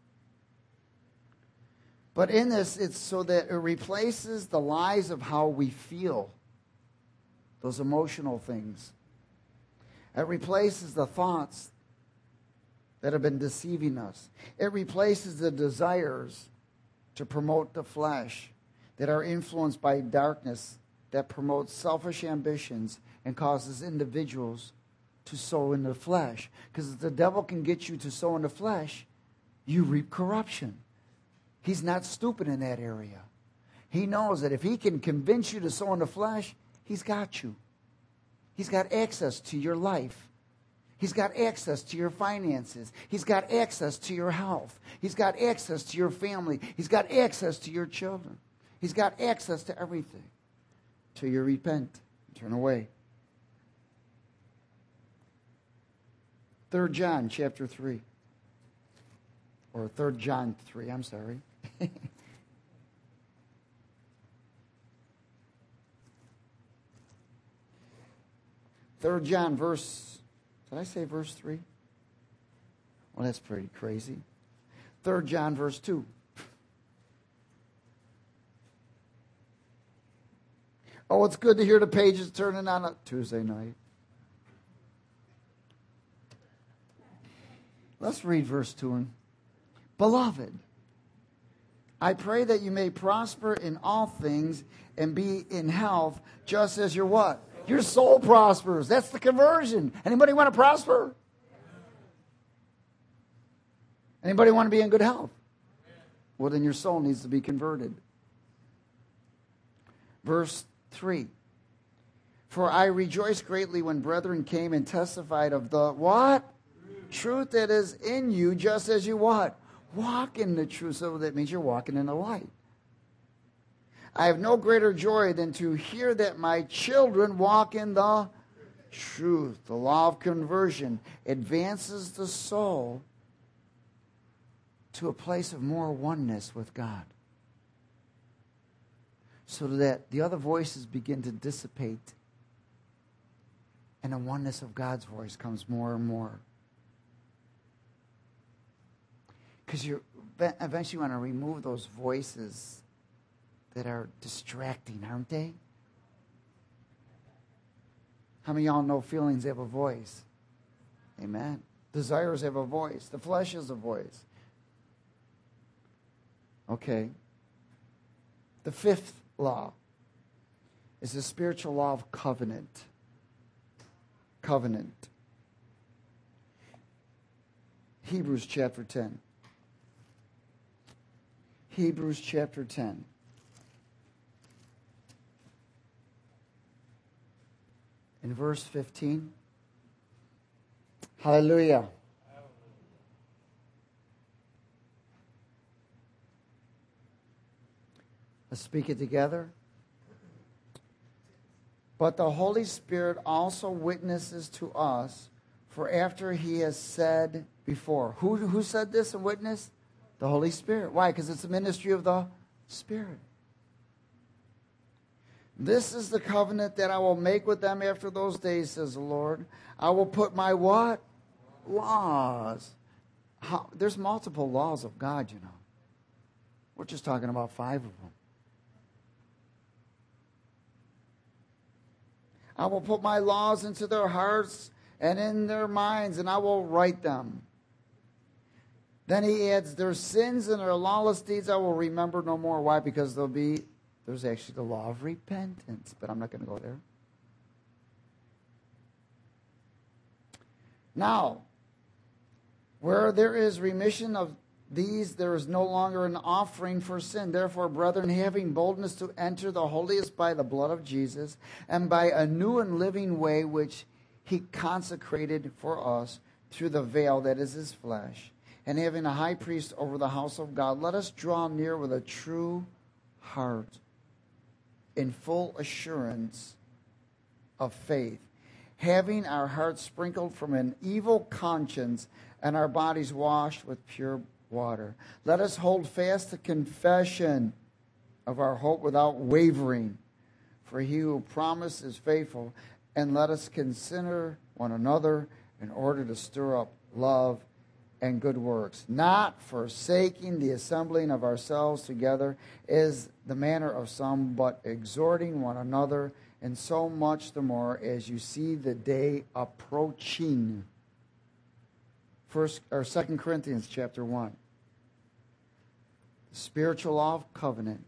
But in this, it's so that it replaces the lies of how we feel, those emotional things. It replaces the thoughts that have been deceiving us. It replaces the desires to promote the flesh that are influenced by darkness, that promotes selfish ambitions and causes individuals to sow in the flesh. Because if the devil can get you to sow in the flesh, you reap corruption. He's not stupid in that area. He knows that if he can convince you to sow in the flesh, he's got you. He's got access to your life. He's got access to your finances. He's got access to your health. He's got access to your family. He's got access to your children. He's got access to everything. Till you repent, turn away. 3 John chapter 3. Or 3 John 3, I'm sorry. 3 John verse, did I say verse 3? Well, that's pretty crazy. 3 John verse 2. Oh, it's good to hear the pages turning on a Tuesday night. Let's read verse 2. Beloved, I pray that you may prosper in all things and be in health, just as your what? Your soul prospers. That's the conversion. Anybody want to prosper? Anybody want to be in good health? Well, then your soul needs to be converted. Verse 3. For I rejoiced greatly when brethren came and testified of the what? Truth that is in you, just as you what? Walk in the truth. So that means you're walking in the light. I have no greater joy than to hear that my children walk in the truth. The law of conversion advances the soul to a place of more oneness with God, so that the other voices begin to dissipate and the oneness of God's voice comes more and more. Because you eventually want to remove those voices that are distracting, aren't they? How many of y'all know feelings have a voice? Amen. Desires have a voice. The flesh has a voice. Okay. The fifth law is the spiritual law of covenant. Covenant. Hebrews chapter 10. Hebrews chapter 10. In verse 15. Hallelujah. Let's speak it together. But the Holy Spirit also witnesses to us, for after he has said before. Who said this and witnessed? The Holy Spirit. Why? Because it's the ministry of the Spirit. This is the covenant that I will make with them after those days, says the Lord. I will put my what? Laws. There's multiple laws of God, you know. We're just talking about 5 of them. I will put my laws into their hearts and in their minds, and I will write them. Then he adds, their sins and their lawless deeds I will remember no more. Why? Because there's actually the law of repentance, but I'm not going to go there. Now, Where there is remission of these, there is no longer an offering for sin. Therefore, brethren, having boldness to enter the holiest by the blood of Jesus, and by a new and living way which he consecrated for us through the veil that is his flesh, and having a high priest over the house of God, let us draw near with a true heart, in full assurance of faith, having our hearts sprinkled from an evil conscience and our bodies washed with pure water. Let us hold fast the confession of our hope without wavering, for he who promised is faithful. And let us consider one another in order to stir up love and good works, not forsaking the assembling of ourselves together is the manner of some, but exhorting one another, and so much the more as you see the day approaching. 2 Corinthians chapter 1. Spiritual law of covenant.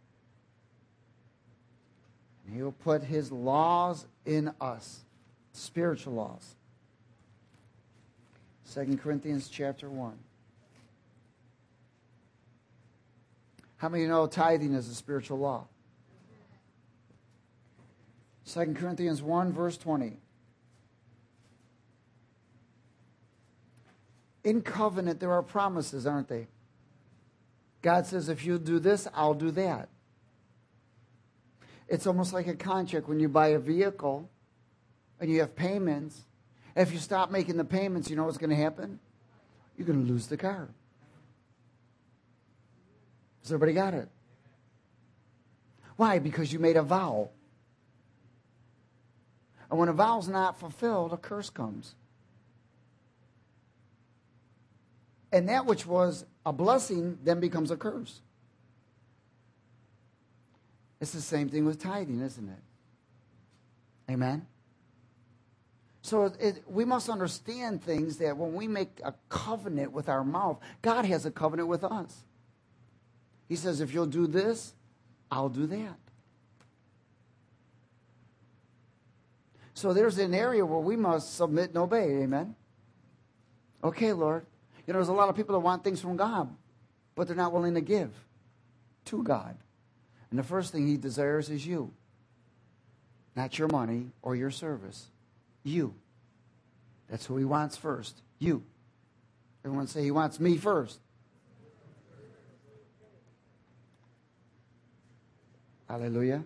And he'll put his laws in us. Spiritual laws. 2 Corinthians chapter 1. How many know tithing is a spiritual law? 2 Corinthians 1 verse 20. In covenant there are promises, aren't they? God says, if you do this, I'll do that. It's almost like a contract when you buy a vehicle and you have payments. If you stop making the payments, you know what's going to happen? You're going to lose the car. Has everybody got it? Why? Because you made a vow. And when a vow's not fulfilled, a curse comes. And that which was a blessing then becomes a curse. It's the same thing with tithing, isn't it? Amen? So we must understand things that when we make a covenant with our mouth, God has a covenant with us. He says, if you'll do this, I'll do that. So there's an area where we must submit and obey. Amen? Okay, Lord. You know, there's a lot of people that want things from God, but they're not willing to give to God. And the first thing he desires is you. Not your money or your service. You. That's who he wants first. You. Everyone say, he wants me first. Hallelujah.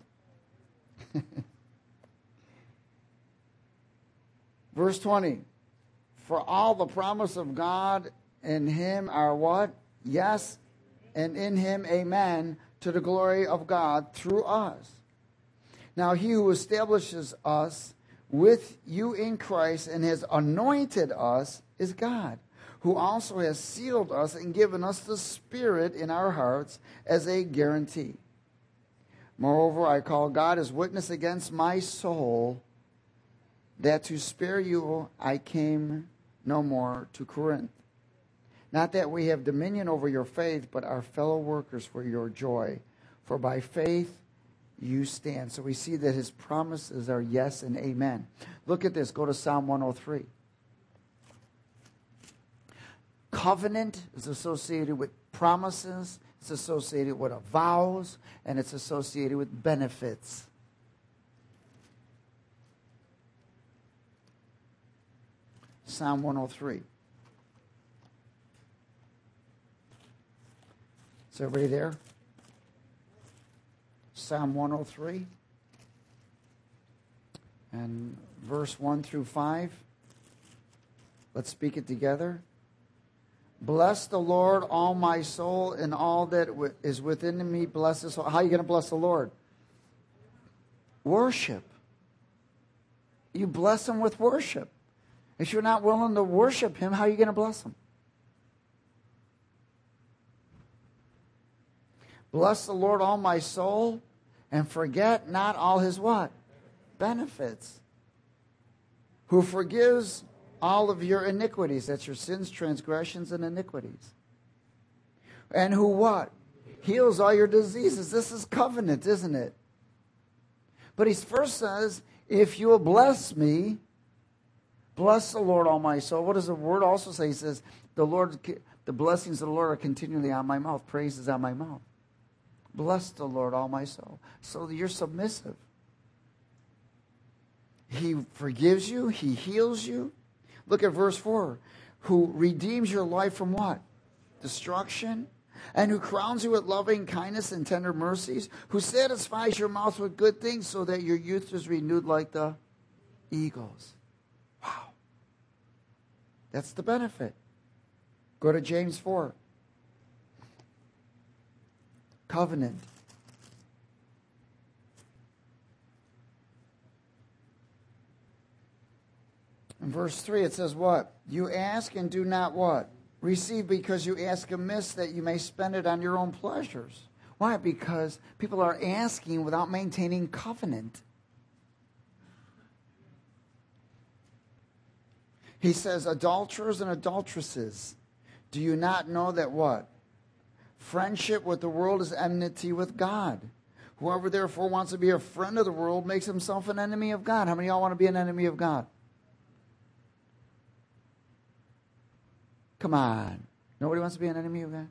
Verse 20. For all the promise of God in him are what? Yes, and in him, amen, to the glory of God through us. Now he who establishes us with you in Christ and has anointed us is God, who also has sealed us and given us the Spirit in our hearts as a guarantee. Moreover, I call God as witness against my soul that to spare you I came no more to Corinth. Not that we have dominion over your faith, but are fellow workers for your joy. For by faith you stand. So we see that his promises are yes and amen. Look at this. Go to Psalm 103. Covenant is associated with promises. It's associated with vows. And it's associated with benefits. Psalm 103. Is everybody there? Psalm 103 and verse 1 through 5. Let's speak it together. Bless the Lord, all my soul, and all that is within me. Bless his soul. How are you going to bless the Lord? Worship. You bless him with worship. If you're not willing to worship him, how are you going to bless him? Bless the Lord, all my soul, and forget not all his what? Benefits. Who forgives all of your iniquities. That's your sins, transgressions, and iniquities. And who what? Heals all your diseases. This is covenant, isn't it? But he first says, if you will bless me, Bless the Lord, all my soul. What does the word also say? He says, the blessings of the Lord are continually on my mouth. Praise is on my mouth. Bless the Lord, all my soul. So you're submissive. He forgives you. He heals you. Look at verse 4. Who redeems your life from what? Destruction. And who crowns you with loving kindness and tender mercies. Who satisfies your mouth with good things so that your youth is renewed like the eagles. Wow. That's the benefit. Go to James 4. Covenant. In verse 3 it says what? You ask and do not what? Receive, because you ask amiss that you may spend it on your own pleasures. Why? Because people are asking without maintaining covenant. He says, adulterers and adulteresses, do you not know that what? Friendship with the world is enmity with God. Whoever therefore wants to be a friend of the world makes himself an enemy of God. How many of y'all want to be an enemy of God? Come on. Nobody wants to be an enemy of God?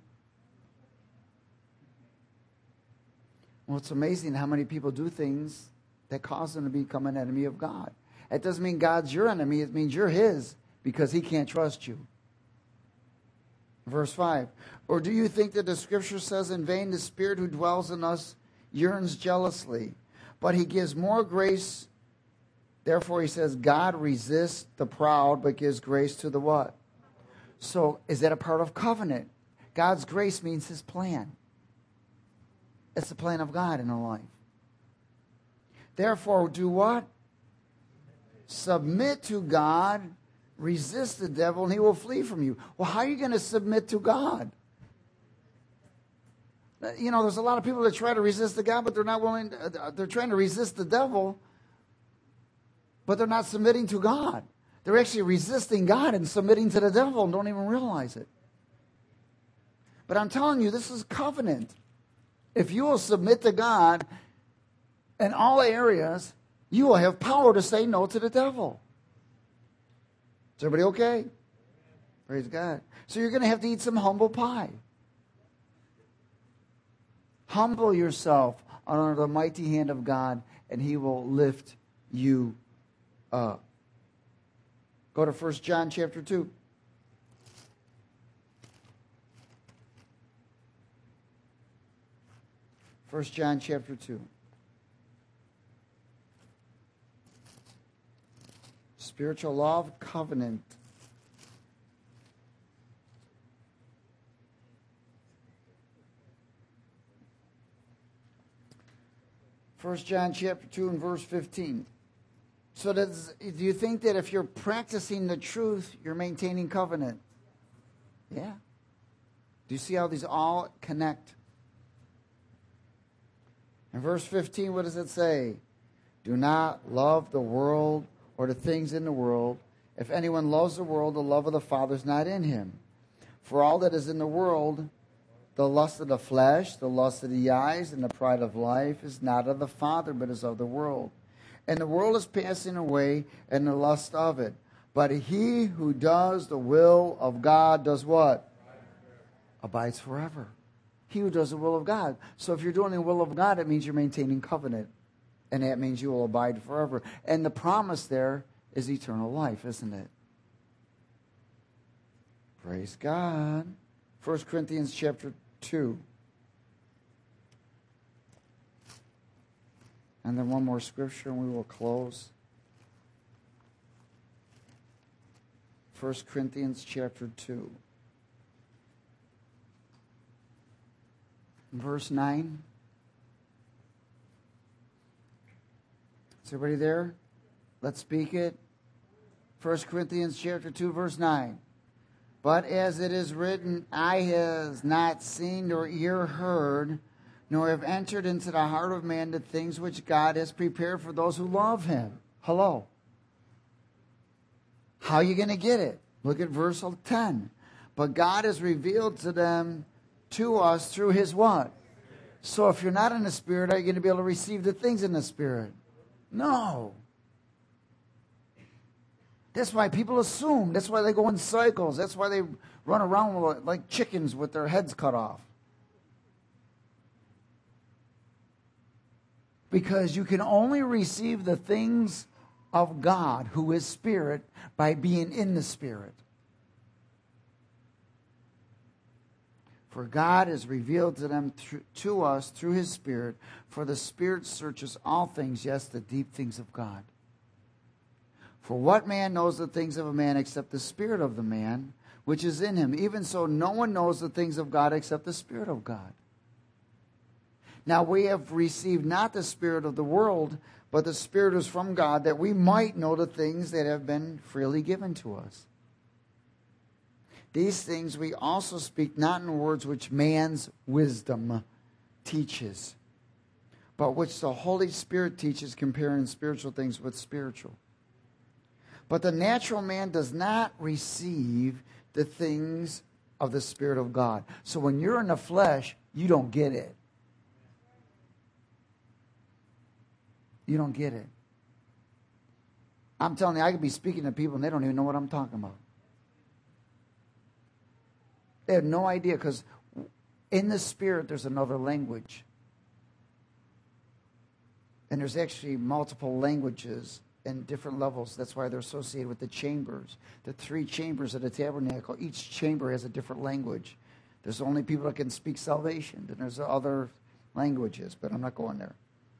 Well, it's amazing how many people do things that cause them to become an enemy of God. It doesn't mean God's your enemy. It means you're his because he can't trust you. Verse 5. Or do you think that the scripture says in vain the Spirit who dwells in us yearns jealously, but he gives more grace. Therefore he says God resists the proud but gives grace to the what? So is that a part of covenant? God's grace means his plan. It's the plan of God in a life. Therefore do what? Submit to God, resist the devil, and he will flee from you. Well, how are you going to submit to God? You know, there's a lot of people that try to resist the God, but they're not willing. They're trying to resist the devil, but they're not submitting to God. They're actually resisting God and submitting to the devil and don't even realize it. But I'm telling you, this is covenant. If you will submit to God in all areas, you will have power to say no to the devil. Is everybody okay? Praise God. So you're going to have to eat some humble pie. Humble yourself under the mighty hand of God, and he will lift you up. Go to 1 John chapter 2. First John chapter 2. Spiritual law of covenant. First John chapter 2 and verse 15. So do you think that if you're practicing the truth, you're maintaining covenant? Yeah. Do you see how these all connect? In verse 15, what does it say? Do not love the world or the things in the world. If anyone loves the world, the love of the Father is not in him. For all that is in the world, the lust of the flesh, the lust of the eyes, and the pride of life is not of the Father, but is of the world. And the world is passing away, and the lust of it. But he who does the will of God does what? Abides forever. He who does the will of God. So if you're doing the will of God, it means you're maintaining covenant. And that means you will abide forever. And the promise there is eternal life, isn't it? Praise God. 1 Corinthians chapter 2. And then one more scripture and we will close. 1 Corinthians chapter 2. Verse 9. Is everybody there? Let's speak it. 1 Corinthians chapter 2, verse 9. But as it is written, eye has not seen nor ear heard, nor have entered into the heart of man the things which God has prepared for those who love him. Hello. How are you going to get it? Look at verse 10. But God has revealed to them, to us, through his what? So if you're not in the Spirit, are you going to be able to receive the things in the Spirit? No. That's why people assume. That's why they go in cycles. That's why they run around like chickens with their heads cut off. Because you can only receive the things of God, who is Spirit, by being in the Spirit. For God is revealed to them to us through His Spirit. For the Spirit searches all things, yes, the deep things of God. For what man knows the things of a man except the Spirit of the man, which is in him? Even so, no one knows the things of God except the Spirit of God. Now we have received not the spirit of the world, but the Spirit is from God, that we might know the things that have been freely given to us. These things we also speak not in words which man's wisdom teaches, but which the Holy Spirit teaches, comparing spiritual things with spiritual. But the natural man does not receive the things of the Spirit of God. So when you're in the flesh, you don't get it. You don't get it. I'm telling you, I could be speaking to people and they don't even know what I'm talking about. They have no idea, because in the Spirit there's another language. And there's actually multiple languages and different levels. That's why they're associated with the chambers. The 3 chambers of the tabernacle, each chamber has a different language. There's only people that can speak salvation. Then there's other languages, but I'm not going there.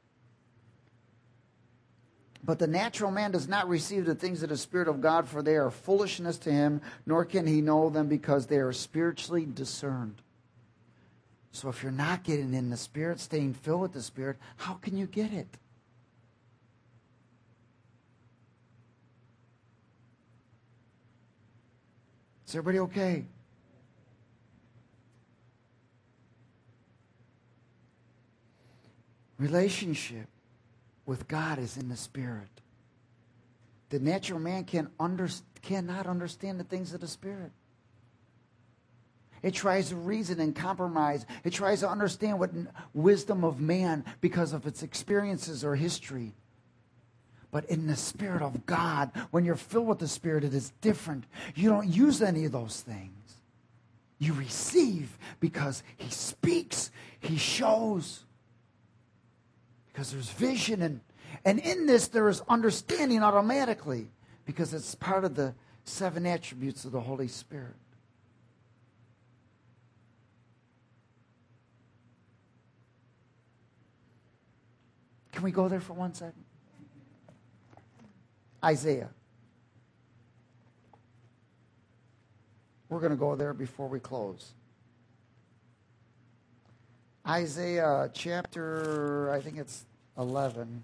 But the natural man does not receive the things of the Spirit of God, for they are foolishness to him, nor can he know them, because they are spiritually discerned. So if you're not getting in the Spirit, staying filled with the Spirit, how can you get it? Is everybody okay? Relationship with God is in the Spirit. The natural man cannot understand the things of the Spirit. It tries to reason and compromise. It tries to understand what wisdom of man because of its experiences or history. But in the Spirit of God, when you're filled with the Spirit, it is different. You don't use any of those things. You receive because He speaks, He shows. Because there's vision, and in this there is understanding automatically, because it's part of the 7 attributes of the Holy Spirit. Can we go there for 1 second? Isaiah. We're going to go there before we close. Isaiah chapter, I think it's 11.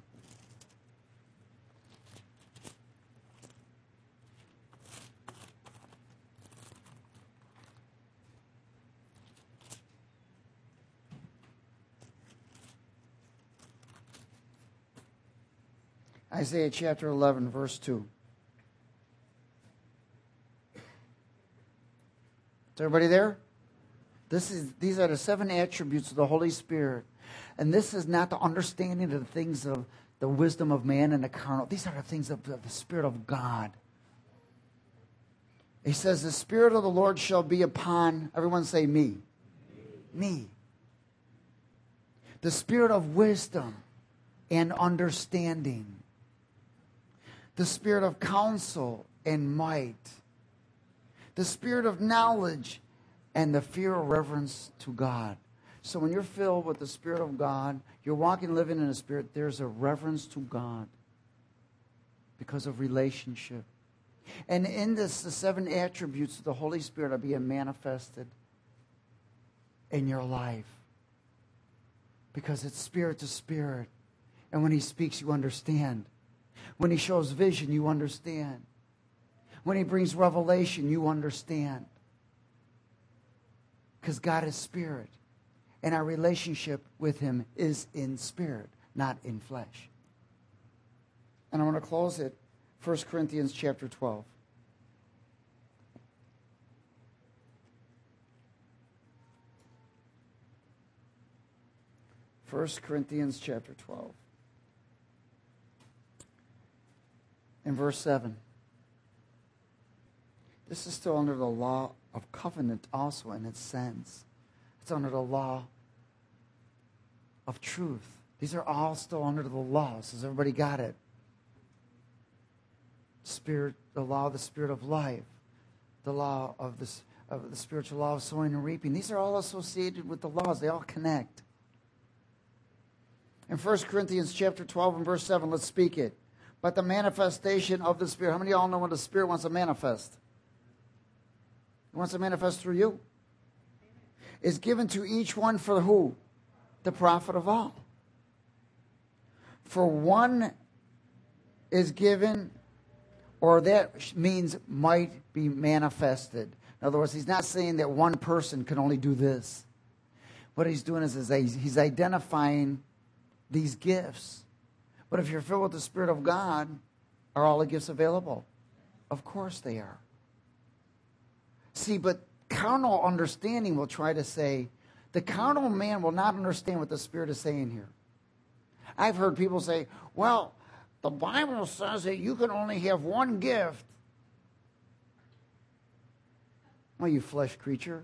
Isaiah chapter 11, verse 2. Is everybody there? These are the 7 attributes of the Holy Spirit. And this is not the understanding of the things of the wisdom of man and the carnal. These are the things of the Spirit of God. He says, the Spirit of the Lord shall be upon, everyone say me. Me. The Spirit of wisdom and understanding. The Spirit of counsel and might. The Spirit of knowledge and the fear or reverence to God. So when you're filled with the Spirit of God, you're walking, living in the Spirit, there's a reverence to God because of relationship. And in this, the 7 attributes of the Holy Spirit are being manifested in your life. Because it's spirit to spirit. And when He speaks, you understand. When He shows vision, you understand. When He brings revelation, you understand. Because God is spirit. And our relationship with Him is in spirit, not in flesh. And I want to close it, 1 Corinthians chapter 12. 1 Corinthians chapter 12. In verse 7. This is still under the law of covenant also in its sense. It's under the law of truth. These are all still under the laws. Has everybody got it? Spirit, the law of the Spirit of life, the law of the spiritual law of sowing and reaping. These are all associated with the laws. They all connect. In 1 Corinthians chapter 12 and verse 7, let's speak it. But the manifestation of the Spirit. How many of y'all know what the Spirit wants to manifest? He wants to manifest through you. Is given to each one for who? The profit of all. For one is given, or that means might be manifested. In other words, he's not saying that one person can only do this. What he's doing is he's identifying these gifts. But if you're filled with the Spirit of God, are all the gifts available? Of course they are. See, but carnal understanding will try to say, the carnal man will not understand what the Spirit is saying here. I've heard people say, well, the Bible says that you can only have one gift. Well, you flesh creature.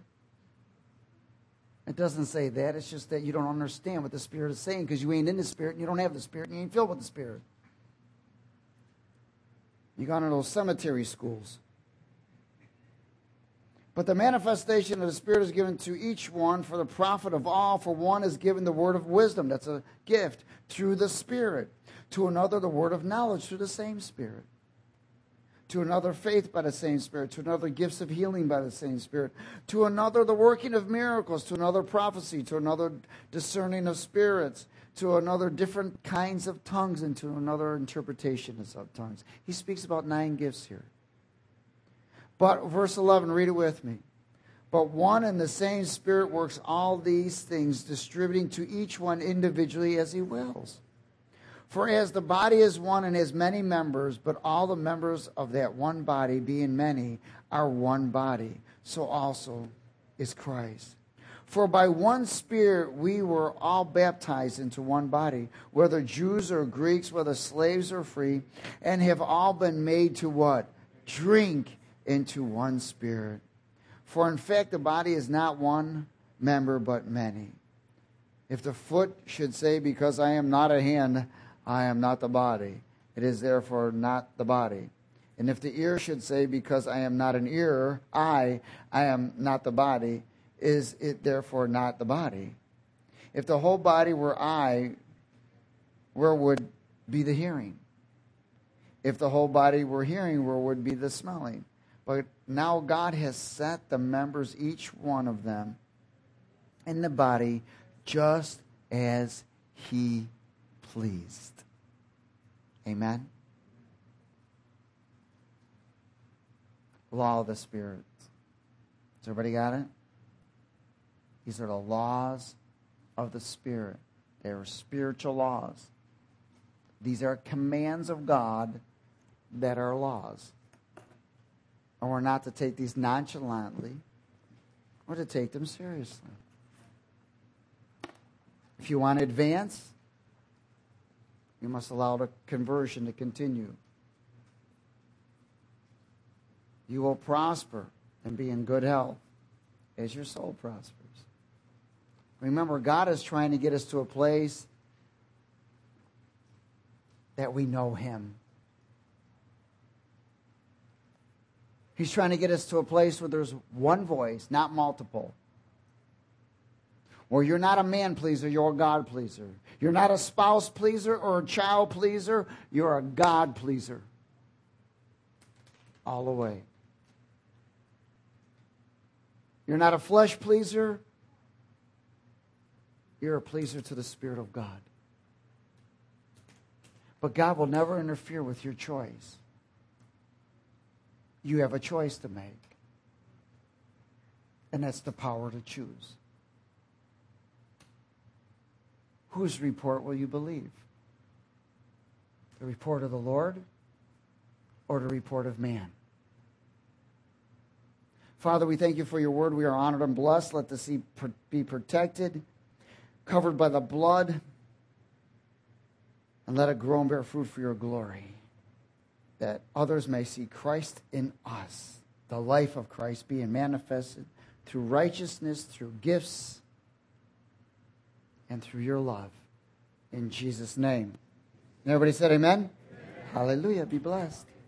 It doesn't say that. It's just that you don't understand what the Spirit is saying because you ain't in the Spirit and you don't have the Spirit and you ain't filled with the Spirit. You got into those cemetery schools. But the manifestation of the Spirit is given to each one for the profit of all. For one is given the word of wisdom, that's a gift, through the Spirit. To another, the word of knowledge through the same Spirit. To another, faith by the same Spirit. To another, gifts of healing by the same Spirit. To another, the working of miracles. To another, prophecy. To another, discerning of spirits. To another, different kinds of tongues. And to another, interpretation of tongues. He speaks about 9 gifts here. But, verse 11, read it with me. But one and the same Spirit works all these things, distributing to each one individually as he wills. For as the body is one and has many members, but all the members of that one body, being many, are one body, so also is Christ. For by one Spirit we were all baptized into one body, whether Jews or Greeks, whether slaves or free, and have all been made to what? Drink into one Spirit. For in fact the body is not one member but many. If the foot should say, because I am not a hand, I am not the body, it is therefore not the body. And if the ear should say, because I am not an ear, I am not the body, is it therefore not the body? If the whole body were eye, where would be the hearing? If the whole body were hearing, where would be the smelling? But now God has set the members, each one of them, in the body just as he pleased. Amen? Law of the Spirit. Has everybody got it? These are the laws of the Spirit. They are spiritual laws. These are commands of God that are laws. And we're not to take these nonchalantly. We're to take them seriously. If you want to advance, you must allow the conversion to continue. You will prosper and be in good health as your soul prospers. Remember, God is trying to get us to a place that we know him. He's trying to get us to a place where there's one voice, not multiple. Where you're not a man pleaser, you're a God pleaser. You're not a spouse pleaser or a child pleaser, you're a God pleaser. All the way. You're not a flesh pleaser, you're a pleaser to the Spirit of God. But God will never interfere with your choice. You have a choice to make. And that's the power to choose. Whose report will you believe? The report of the Lord or the report of man? Father, we thank you for your word. We are honored and blessed. Let the seed be protected, covered by the blood, and let it grow and bear fruit for your glory, that others may see Christ in us the life of Christ being manifested through righteousness, through gifts, and through your love. In Jesus' name. And everybody said amen? Amen. Hallelujah. Be blessed.